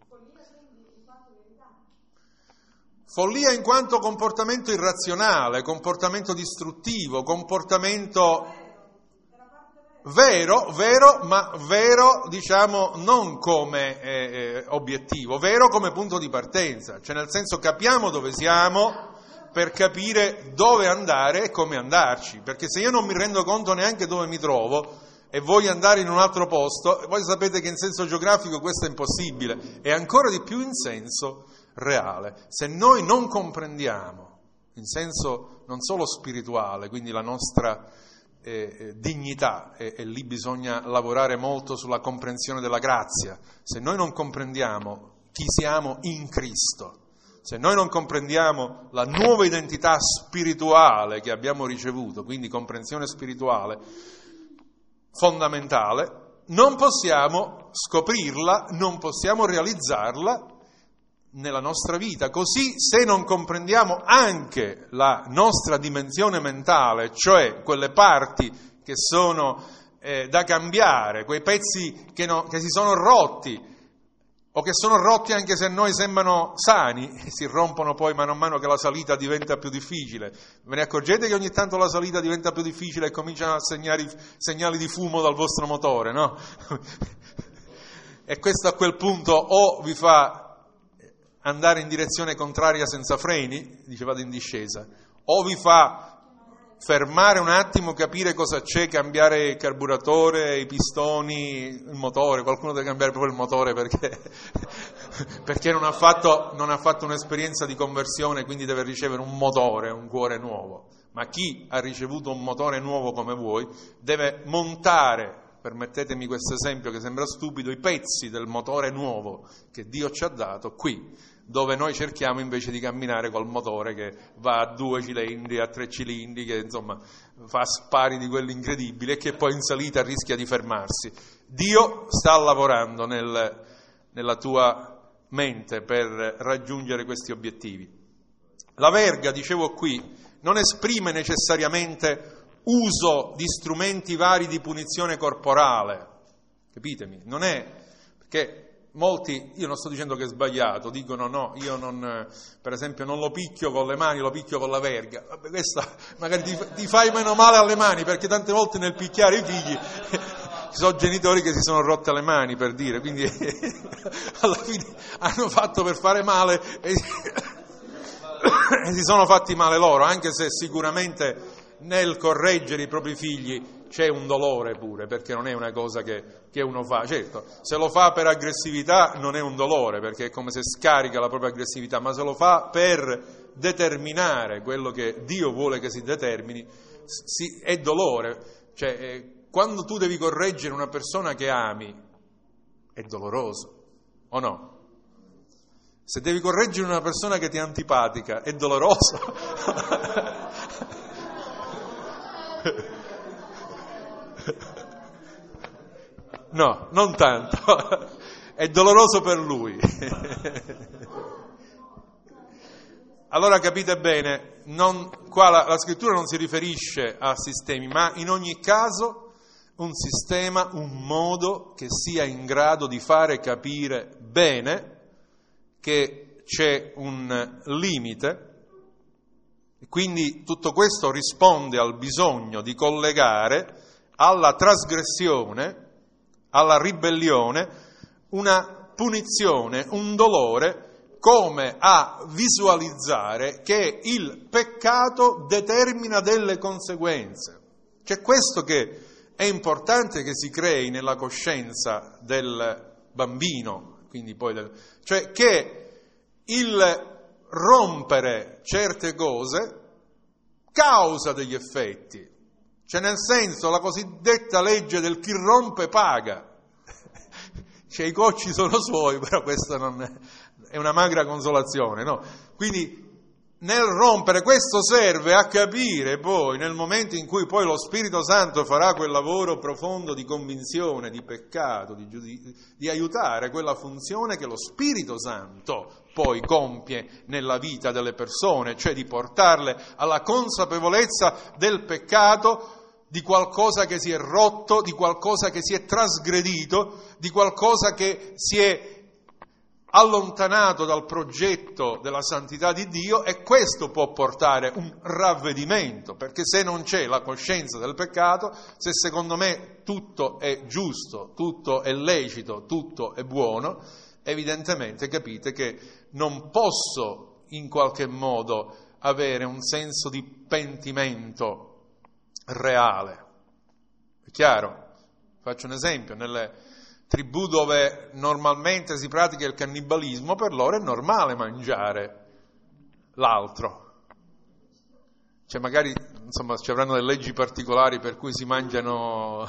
follia in quanto comportamento irrazionale, comportamento distruttivo, comportamento vero, vero, ma vero diciamo non come eh, obiettivo, vero come punto di partenza, cioè nel senso capiamo dove siamo per capire dove andare e come andarci, perché se io non mi rendo conto neanche dove mi trovo e voglio andare in un altro posto, voi sapete che in senso geografico questo è impossibile, e ancora di più in senso reale. Se noi non comprendiamo in senso non solo spirituale, quindi la nostra eh, dignità, e, e lì bisogna lavorare molto sulla comprensione della grazia, se noi non comprendiamo chi siamo in Cristo, se noi non comprendiamo la nuova identità spirituale che abbiamo ricevuto, quindi comprensione spirituale fondamentale, non possiamo scoprirla, non possiamo realizzarla nella nostra vita. Così, se non comprendiamo anche la nostra dimensione mentale, cioè quelle parti che sono eh, da cambiare, quei pezzi che, no, che si sono rotti o che sono rotti anche se a noi sembrano sani, si rompono poi mano a mano che la salita diventa più difficile. Ve ne accorgete che ogni tanto la salita diventa più difficile e cominciano a segnare segnali di fumo dal vostro motore, no? E questo a quel punto o vi fa andare in direzione contraria senza freni, dicevate in discesa, o vi fa fermare un attimo, capire cosa c'è, cambiare il carburatore, i pistoni, il motore. Qualcuno deve cambiare proprio il motore perché, perché non ha fatto, non ha fatto un'esperienza di conversione, quindi deve ricevere un motore, un cuore nuovo. Ma chi ha ricevuto un motore nuovo come voi deve montare, permettetemi questo esempio che sembra stupido, i pezzi del motore nuovo che Dio ci ha dato qui, dove noi cerchiamo invece di camminare col motore che va a due cilindri, a tre cilindri, che insomma fa spari di quelli incredibili e che poi in salita rischia di fermarsi. Dio sta lavorando nel, nella tua mente per raggiungere questi obiettivi. La verga, dicevo qui, non esprime necessariamente uso di strumenti vari di punizione corporale, capitemi? Non è perché molti, io non sto dicendo che è sbagliato, dicono no, io non, per esempio non lo picchio con le mani, lo picchio con la verga. Vabbè, questa magari ti, ti fai meno male alle mani, perché tante volte nel picchiare i figli ci sono genitori che si sono rotte le mani, per dire, quindi alla fine hanno fatto per fare male e, e si sono fatti male loro, anche se sicuramente nel correggere i propri figli c'è un dolore pure, perché non è una cosa che, che uno fa. Certo, se lo fa per aggressività non è un dolore, perché è come se scarica la propria aggressività, ma se lo fa per determinare quello che Dio vuole che si determini, si, è dolore. Cioè, quando tu devi correggere una persona che ami, è doloroso, o no? Se devi correggere una persona che ti è antipatica, è doloroso. No, non tanto. È doloroso per lui. Allora capite bene, non, qua la, la scrittura non si riferisce a sistemi, ma in ogni caso un sistema, un modo che sia in grado di fare capire bene che c'è un limite, e quindi tutto questo risponde al bisogno di collegare alla trasgressione, alla ribellione, una punizione, un dolore, come a visualizzare che il peccato determina delle conseguenze. C'è questo che è importante che si crei nella coscienza del bambino, quindi poi del, cioè che il rompere certe cose causa degli effetti, cioè nel senso la cosiddetta legge del chi rompe paga. Cioè i cocci sono suoi, però questa non è, è una magra consolazione, no? Quindi nel rompere questo serve a capire poi, nel momento in cui poi lo Spirito Santo farà quel lavoro profondo di convinzione, di peccato, di, di, di aiutare quella funzione che lo Spirito Santo poi compie nella vita delle persone, cioè di portarle alla consapevolezza del peccato, di qualcosa che si è rotto, di qualcosa che si è trasgredito, di qualcosa che si è allontanato dal progetto della santità di Dio, e questo può portare un ravvedimento, perché se non c'è la coscienza del peccato, se secondo me tutto è giusto, tutto è lecito, tutto è buono, evidentemente capite che non posso in qualche modo avere un senso di pentimento reale. È chiaro? Faccio un esempio: nelle tribù dove normalmente si pratica il cannibalismo, per loro è normale mangiare l'altro. Cioè magari, insomma, ci avranno delle leggi particolari per cui si mangiano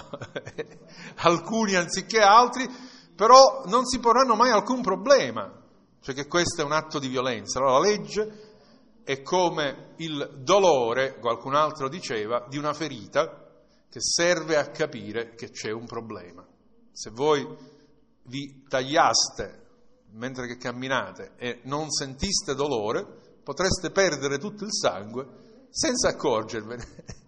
alcuni anziché altri, però non si porranno mai alcun problema, cioè che questo è un atto di violenza. Allora la legge è come il dolore, qualcun altro diceva, di una ferita che serve a capire che c'è un problema. Se voi vi tagliaste mentre che camminate e non sentiste dolore, potreste perdere tutto il sangue senza accorgervene.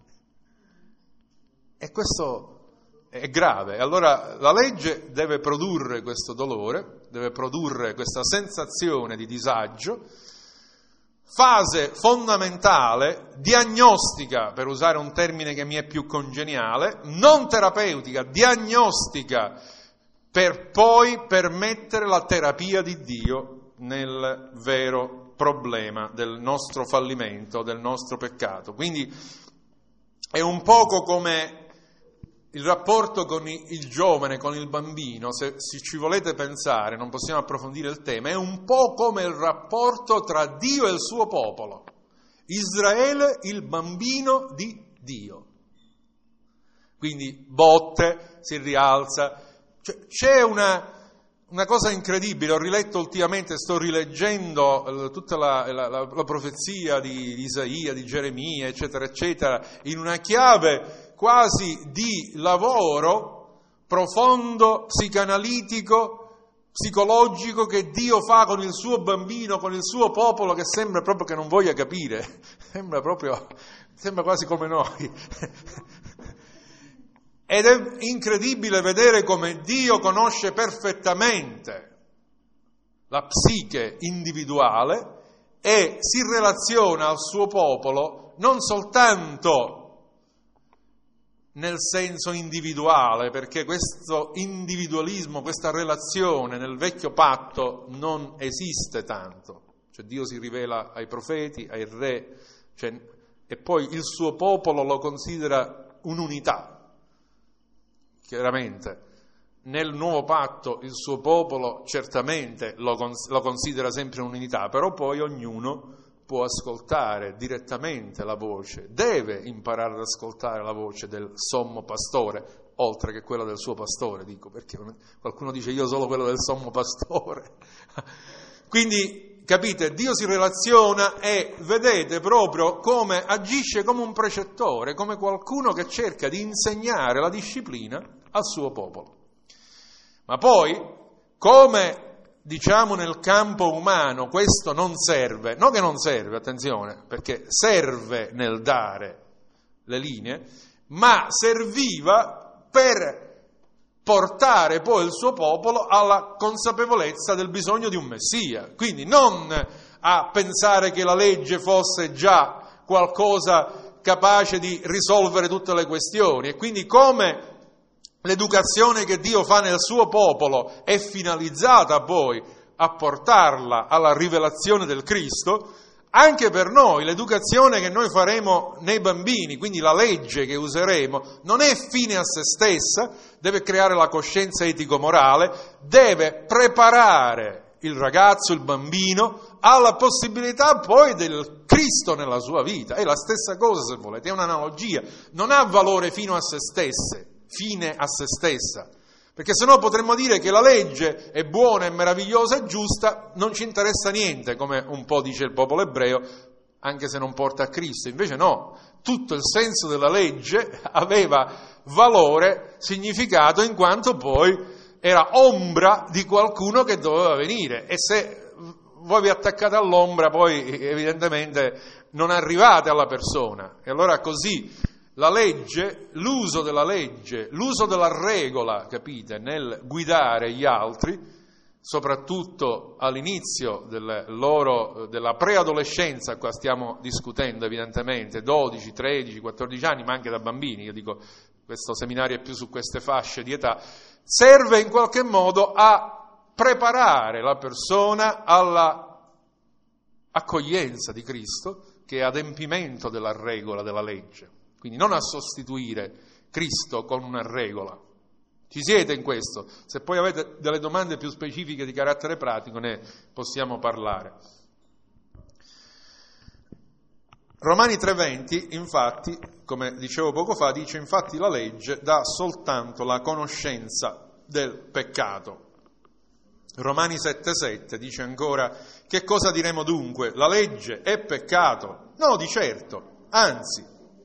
E questo è grave. Allora la legge deve produrre questo dolore, deve produrre questa sensazione di disagio. Fase fondamentale, diagnostica, per usare un termine che mi è più congeniale, non terapeutica, diagnostica, per poi permettere la terapia di Dio nel vero problema del nostro fallimento, del nostro peccato. Quindi è un poco come il rapporto con il giovane, con il bambino, se, se ci volete pensare, non possiamo approfondire il tema, è un po' come il rapporto tra Dio e il suo popolo. Israele, il bambino di Dio. Quindi botte, si rialza. Cioè, c'è una, una cosa incredibile, ho riletto ultimamente, sto rileggendo tutta la, la, la, la profezia di, di Isaia, di Geremia, eccetera, eccetera, in una chiave quasi di lavoro profondo, psicanalitico, psicologico che Dio fa con il suo bambino, con il suo popolo, che sembra proprio che non voglia capire, sembra proprio, sembra quasi come noi. Ed è incredibile vedere come Dio conosce perfettamente la psiche individuale e si relaziona al suo popolo non soltanto nel senso individuale, perché questo individualismo, questa relazione nel vecchio patto non esiste tanto. Cioè Dio si rivela ai profeti, ai re, cioè, e poi il suo popolo lo considera un'unità. Chiaramente nel nuovo patto il suo popolo certamente lo, cons- lo considera sempre un'unità, però poi ognuno può ascoltare direttamente la voce, deve imparare ad ascoltare la voce del sommo pastore, oltre che quella del suo pastore, dico, perché qualcuno dice io solo quello del sommo pastore. Quindi, capite, Dio si relaziona e vedete proprio come agisce come un precettore, come qualcuno che cerca di insegnare la disciplina al suo popolo. Ma poi, come diciamo nel campo umano questo non serve, non che non serve, attenzione, perché serve nel dare le linee, ma serviva per portare poi il suo popolo alla consapevolezza del bisogno di un Messia, quindi non a pensare che la legge fosse già qualcosa capace di risolvere tutte le questioni, e quindi come l'educazione che Dio fa nel suo popolo è finalizzata poi a portarla alla rivelazione del Cristo, anche per noi l'educazione che noi faremo nei bambini, quindi la legge che useremo, non è fine a se stessa, deve creare la coscienza etico-morale, deve preparare il ragazzo, il bambino, alla possibilità poi del Cristo nella sua vita. È la stessa cosa, se volete, è un'analogia, non ha valore fino a se stesse. fine a se stessa, perché sennò potremmo dire che la legge è buona, è meravigliosa, è giusta, non ci interessa niente, come un po' dice il popolo ebreo, anche se non porta a Cristo. Invece no, tutto il senso della legge aveva valore, significato, in quanto poi era ombra di qualcuno che doveva venire, e se voi vi attaccate all'ombra poi evidentemente non arrivate alla persona, e allora così la legge, l'uso della legge, l'uso della regola, capite, nel guidare gli altri, soprattutto all'inizio del loro, della preadolescenza, qua stiamo discutendo evidentemente, dodici, tredici, quattordici anni, ma anche da bambini, io dico, questo seminario è più su queste fasce di età, serve in qualche modo a preparare la persona alla accoglienza di Cristo, che è adempimento della regola, della legge. Quindi non a sostituire Cristo con una regola. Ci siete in questo? Se poi avete delle domande più specifiche di carattere pratico ne possiamo parlare. Romani tre venti, infatti, come dicevo poco fa, dice infatti la legge dà soltanto la conoscenza del peccato. Romani sette sette dice ancora, che cosa diremo dunque? La legge è peccato? No, di certo, anzi,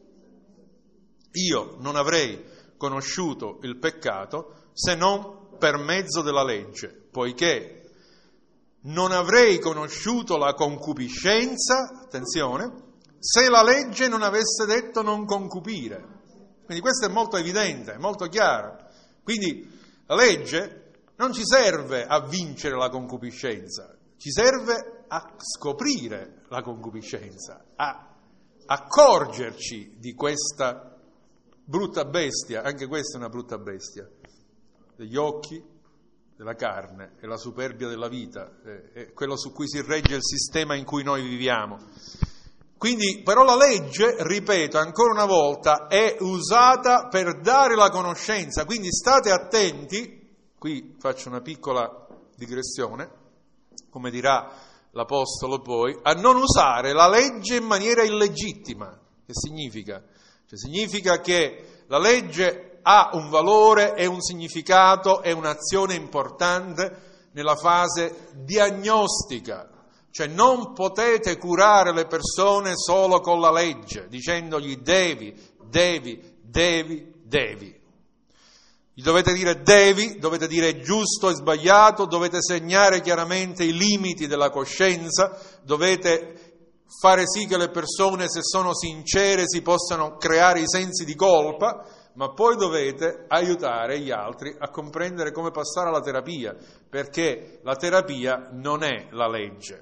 io non avrei conosciuto il peccato se non per mezzo della legge, poiché non avrei conosciuto la concupiscenza, attenzione, se la legge non avesse detto non concupire. Quindi questo è molto evidente, è molto chiaro. Quindi la legge non ci serve a vincere la concupiscenza, ci serve a scoprire la concupiscenza, a accorgerci di questa brutta bestia, anche questa è una brutta bestia, degli occhi, della carne, è la superbia della vita, è quello su cui si regge il sistema in cui noi viviamo. Quindi, però la legge, ripeto ancora una volta, è usata per dare la conoscenza, quindi state attenti, qui faccio una piccola digressione, come dirà l'Apostolo poi, a non usare la legge in maniera illegittima. Che significa? Cioè, significa che la legge ha un valore e un significato e un'azione importante nella fase diagnostica, cioè non potete curare le persone solo con la legge, dicendogli devi, devi, devi, devi. Gli dovete dire devi, dovete dire giusto e sbagliato, dovete segnare chiaramente i limiti della coscienza, dovete fare sì che le persone, se sono sincere, si possano creare i sensi di colpa, ma poi dovete aiutare gli altri a comprendere come passare alla terapia, perché la terapia non è la legge.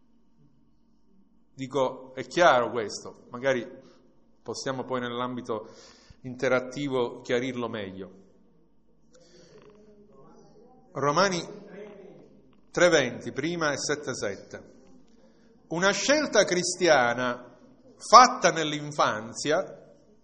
Dico, è chiaro questo, magari possiamo poi nell'ambito interattivo chiarirlo meglio. Romani tre venti prima e sette sette. Una scelta cristiana fatta nell'infanzia,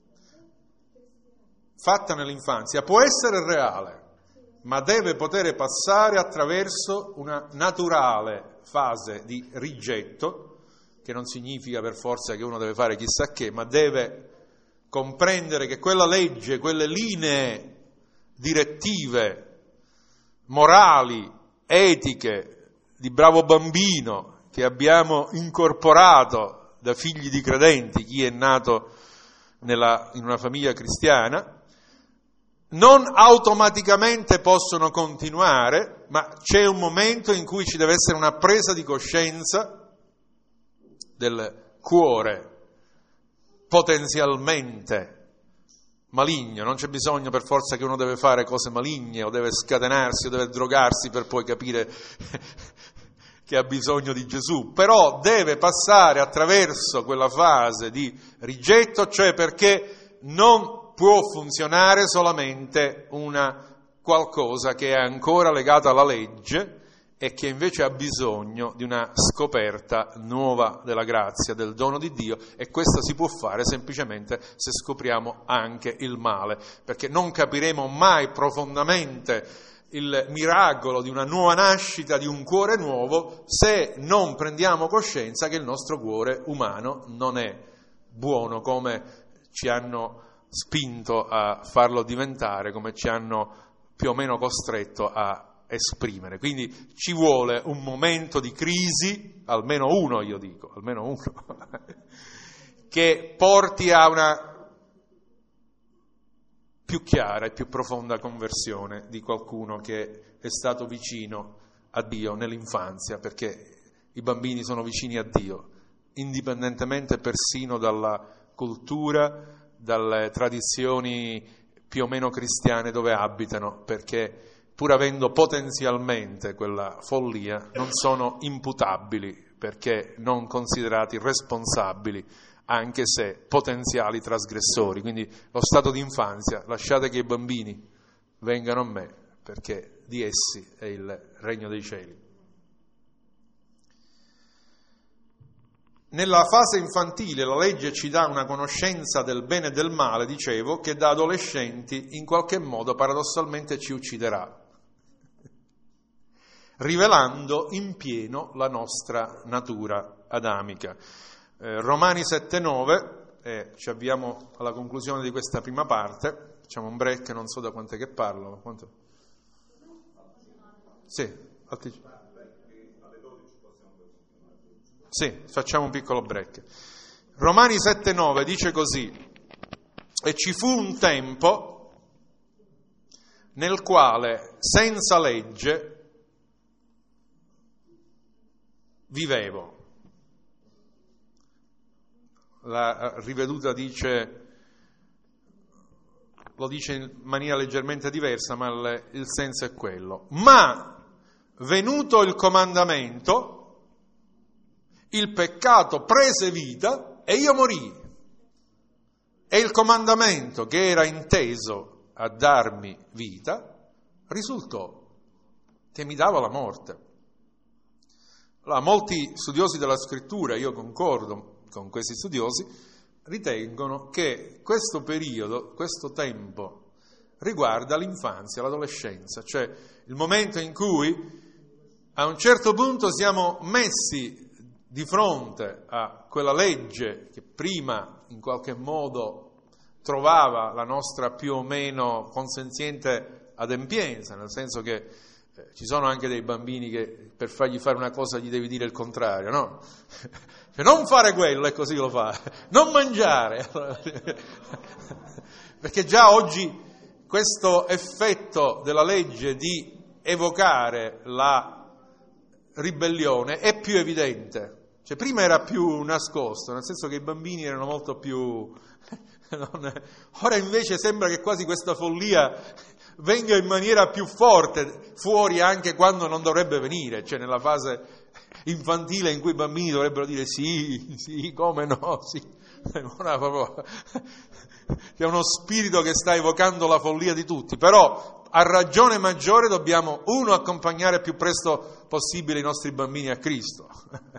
fatta nell'infanzia può essere reale, ma deve poter passare attraverso una naturale fase di rigetto, che non significa per forza che uno deve fare chissà che, ma deve comprendere che quella legge, quelle linee direttive morali, etiche, di bravo bambino che abbiamo incorporato da figli di credenti, chi è nato nella, in una famiglia cristiana, non automaticamente possono continuare, ma c'è un momento in cui ci deve essere una presa di coscienza del cuore potenzialmente maligno. Non c'è bisogno per forza che uno deve fare cose maligne o deve scatenarsi o deve drogarsi per poi capire che ha bisogno di Gesù, però deve passare attraverso quella fase di rigetto, cioè perché non può funzionare solamente una qualcosa che è ancora legata alla legge e che invece ha bisogno di una scoperta nuova della grazia, del dono di Dio, e questa si può fare semplicemente se scopriamo anche il male, perché non capiremo mai profondamente il miracolo di una nuova nascita, di un cuore nuovo, se non prendiamo coscienza che il nostro cuore umano non è buono come ci hanno spinto a farlo diventare, come ci hanno più o meno costretto a esprimere. Quindi ci vuole un momento di crisi, almeno uno io dico, almeno uno, che porti a una più chiara e più profonda conversione di qualcuno che è stato vicino a Dio nell'infanzia, perché i bambini sono vicini a Dio, indipendentemente persino dalla cultura, dalle tradizioni più o meno cristiane dove abitano, perché pur avendo potenzialmente quella follia, non sono imputabili, perché non considerati responsabili, anche se potenziali trasgressori. Quindi lo stato di infanzia, lasciate che i bambini vengano a me, perché di essi è il regno dei cieli. Nella fase infantile la legge ci dà una conoscenza del bene e del male, dicevo, che da adolescenti in qualche modo paradossalmente ci ucciderà, rivelando in pieno la nostra natura adamica. Eh, Romani sette nove, eh, ci avviamo alla conclusione di questa prima parte, facciamo un break, non so da quant'è che parlo. Quanto? Sì, anticipo. Sì, facciamo un piccolo break. Romani sette nove dice così: e ci fu un tempo nel quale senza legge vivevo. La riveduta dice, lo dice in maniera leggermente diversa, ma il, il senso è quello. Ma venuto il comandamento, il peccato prese vita e io morii. E il comandamento che era inteso a darmi vita risultò che mi dava la morte. Allora, molti studiosi della scrittura, io concordo con questi studiosi, ritengono che questo periodo, questo tempo, riguarda l'infanzia, l'adolescenza, cioè il momento in cui a un certo punto siamo messi di fronte a quella legge che prima in qualche modo trovava la nostra più o meno consenziente adempienza, nel senso che eh, ci sono anche dei bambini che per fargli fare una cosa gli devi dire il contrario, no? Cioè, non fare quello e così lo fa, non mangiare, perché già oggi questo effetto della legge di evocare la ribellione è più evidente. Cioè, prima era più nascosto, nel senso che i bambini erano molto più... non... Ora invece sembra che quasi questa follia venga in maniera più forte fuori anche quando non dovrebbe venire, cioè nella fase infantile in cui i bambini dovrebbero dire sì, sì, come no, sì. Ora proprio... C'è uno spirito che sta evocando la follia di tutti, però a ragione maggiore dobbiamo, uno, accompagnare più presto possibile i nostri bambini a Cristo.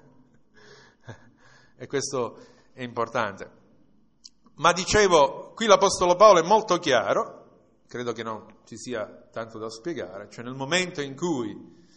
E questo è importante. Ma dicevo, qui l'Apostolo Paolo è molto chiaro, credo che non ci sia tanto da spiegare, cioè nel momento in cui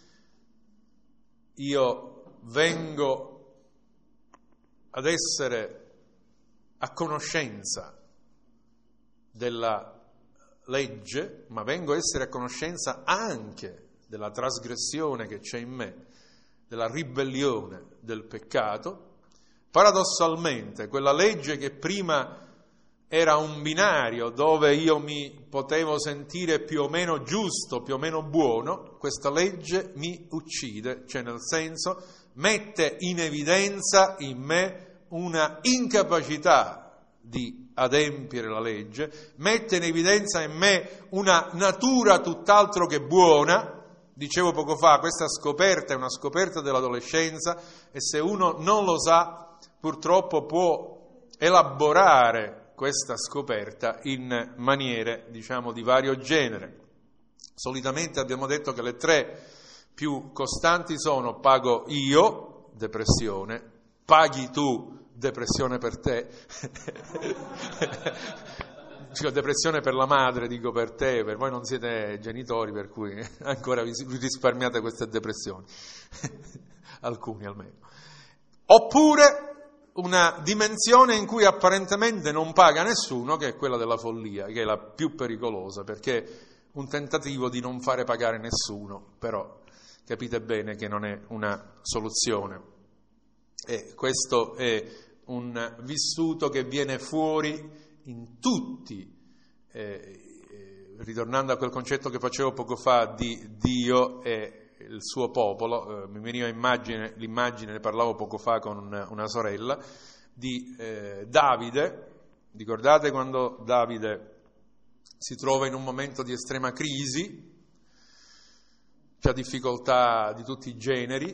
io vengo ad essere a conoscenza della legge, ma vengo a essere a conoscenza anche della trasgressione che c'è in me, della ribellione, del peccato, paradossalmente quella legge che prima era un binario dove io mi potevo sentire più o meno giusto, più o meno buono, questa legge mi uccide, cioè nel senso mette in evidenza in me una incapacità di adempiere la legge, mette in evidenza in me una natura tutt'altro che buona. Dicevo poco fa, questa scoperta è una scoperta dell'adolescenza e se uno non lo sa, purtroppo può elaborare questa scoperta in maniere, diciamo, di vario genere. Solitamente abbiamo detto che le tre più costanti sono: pago io, depressione; paghi tu, depressione per te. Dico depressione per la madre, dico per te, per voi non siete genitori, per cui ancora vi risparmiate queste depressioni, alcuni almeno. Oppure una dimensione in cui apparentemente non paga nessuno, che è quella della follia, che è la più pericolosa, perché è un tentativo di non fare pagare nessuno, però capite bene che non è una soluzione. E questo è un vissuto che viene fuori in tutti, eh, eh, ritornando a quel concetto che facevo poco fa di Dio e il suo popolo, eh, mi veniva immagine, l'immagine, ne parlavo poco fa con una, una sorella, di eh, Davide. Ricordate quando Davide si trova in un momento di estrema crisi, c'ha difficoltà di tutti i generi,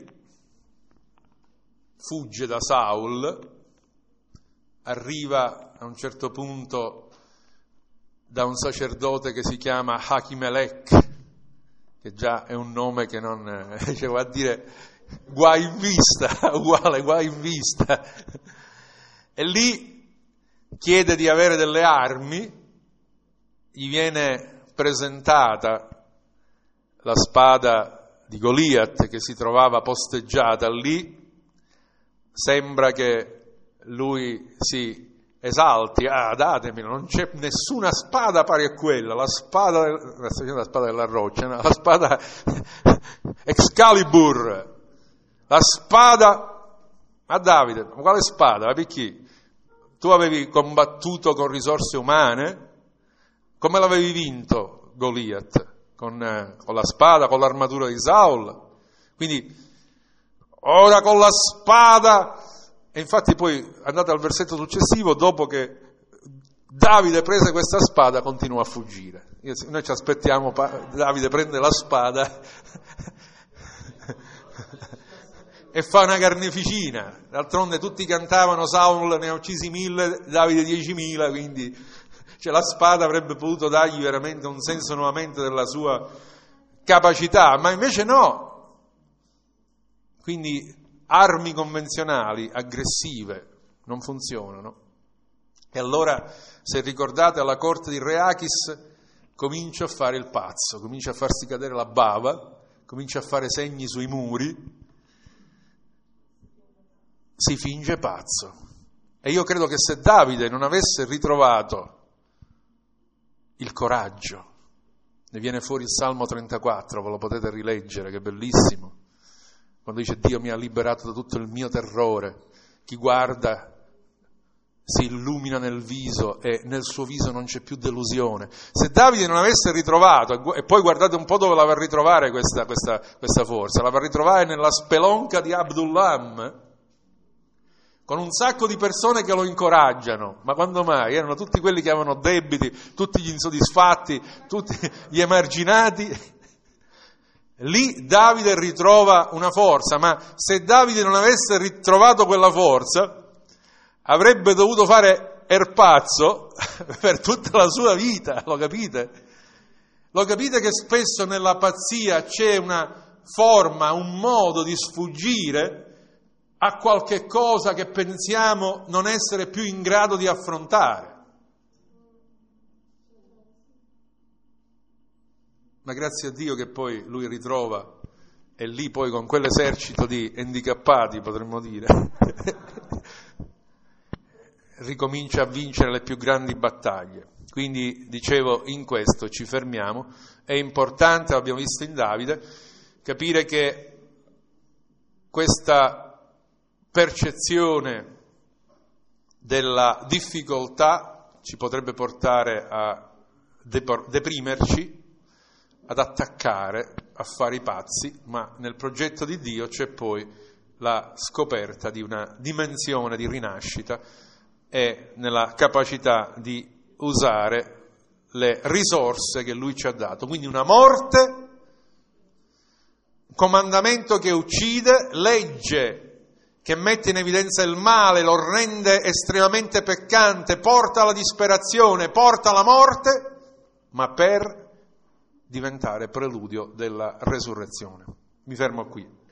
fugge da Saul, arriva a un certo punto da un sacerdote che si chiama Achimelech, che già è un nome che non, cioè, vuol dire guai in vista, uguale guai in vista, e lì chiede di avere delle armi, gli viene presentata la spada di Goliat che si trovava posteggiata lì, sembra che lui si esalti: ah, datemela, non c'è nessuna spada pari a quella, la spada, la spada della roccia, no? La spada Excalibur, la spada a Davide. Ma quale spada? Ma perché? Tu avevi combattuto con risorse umane? Come l'avevi vinto Goliat? Con, eh, con la spada, con l'armatura di Saul? Quindi ora con la spada. E infatti poi andate al versetto successivo, dopo che Davide prese questa spada continuò a fuggire. Noi ci aspettiamo, Davide prende la spada e fa una carneficina. D'altronde tutti cantavano Saul ne ha uccisi mille, Davide diecimila, quindi cioè, la spada avrebbe potuto dargli veramente un senso nuovamente della sua capacità, ma invece no. Quindi armi convenzionali, aggressive, non funzionano. E allora, se ricordate, alla corte di Re Achis comincia a fare il pazzo, comincia a farsi cadere la bava, comincia a fare segni sui muri, si finge pazzo. E io credo che se Davide non avesse ritrovato il coraggio, ne viene fuori il Salmo trentaquattro, ve lo potete rileggere, che è bellissimo, quando dice Dio mi ha liberato da tutto il mio terrore, chi guarda si illumina nel viso e nel suo viso non c'è più delusione. Se Davide non avesse ritrovato, e poi guardate un po' dove la va a ritrovare questa, questa, questa forza, la va a ritrovare nella spelonca di Adullam, con un sacco di persone che lo incoraggiano. Ma quando mai? Erano tutti quelli che avevano debiti, tutti gli insoddisfatti, tutti gli emarginati. Lì Davide ritrova una forza, ma se Davide non avesse ritrovato quella forza, avrebbe dovuto fare erpazzo per tutta la sua vita, lo capite? Lo capite che spesso nella pazzia c'è una forma, un modo di sfuggire a qualche cosa che pensiamo non essere più in grado di affrontare. Ma grazie a Dio che poi lui ritrova, e lì poi con quell'esercito di handicappati, potremmo dire, ricomincia a vincere le più grandi battaglie. Quindi, dicevo, in questo ci fermiamo. È importante, l'abbiamo visto in Davide, capire che questa percezione della difficoltà ci potrebbe portare a deprimerci, ad attaccare, a fare i pazzi, ma nel progetto di Dio c'è poi la scoperta di una dimensione di rinascita e nella capacità di usare le risorse che Lui ci ha dato. Quindi una morte, un comandamento che uccide, legge che mette in evidenza il male, lo rende estremamente peccante, porta alla disperazione, porta alla morte, ma per diventare preludio della resurrezione. Mi fermo qui.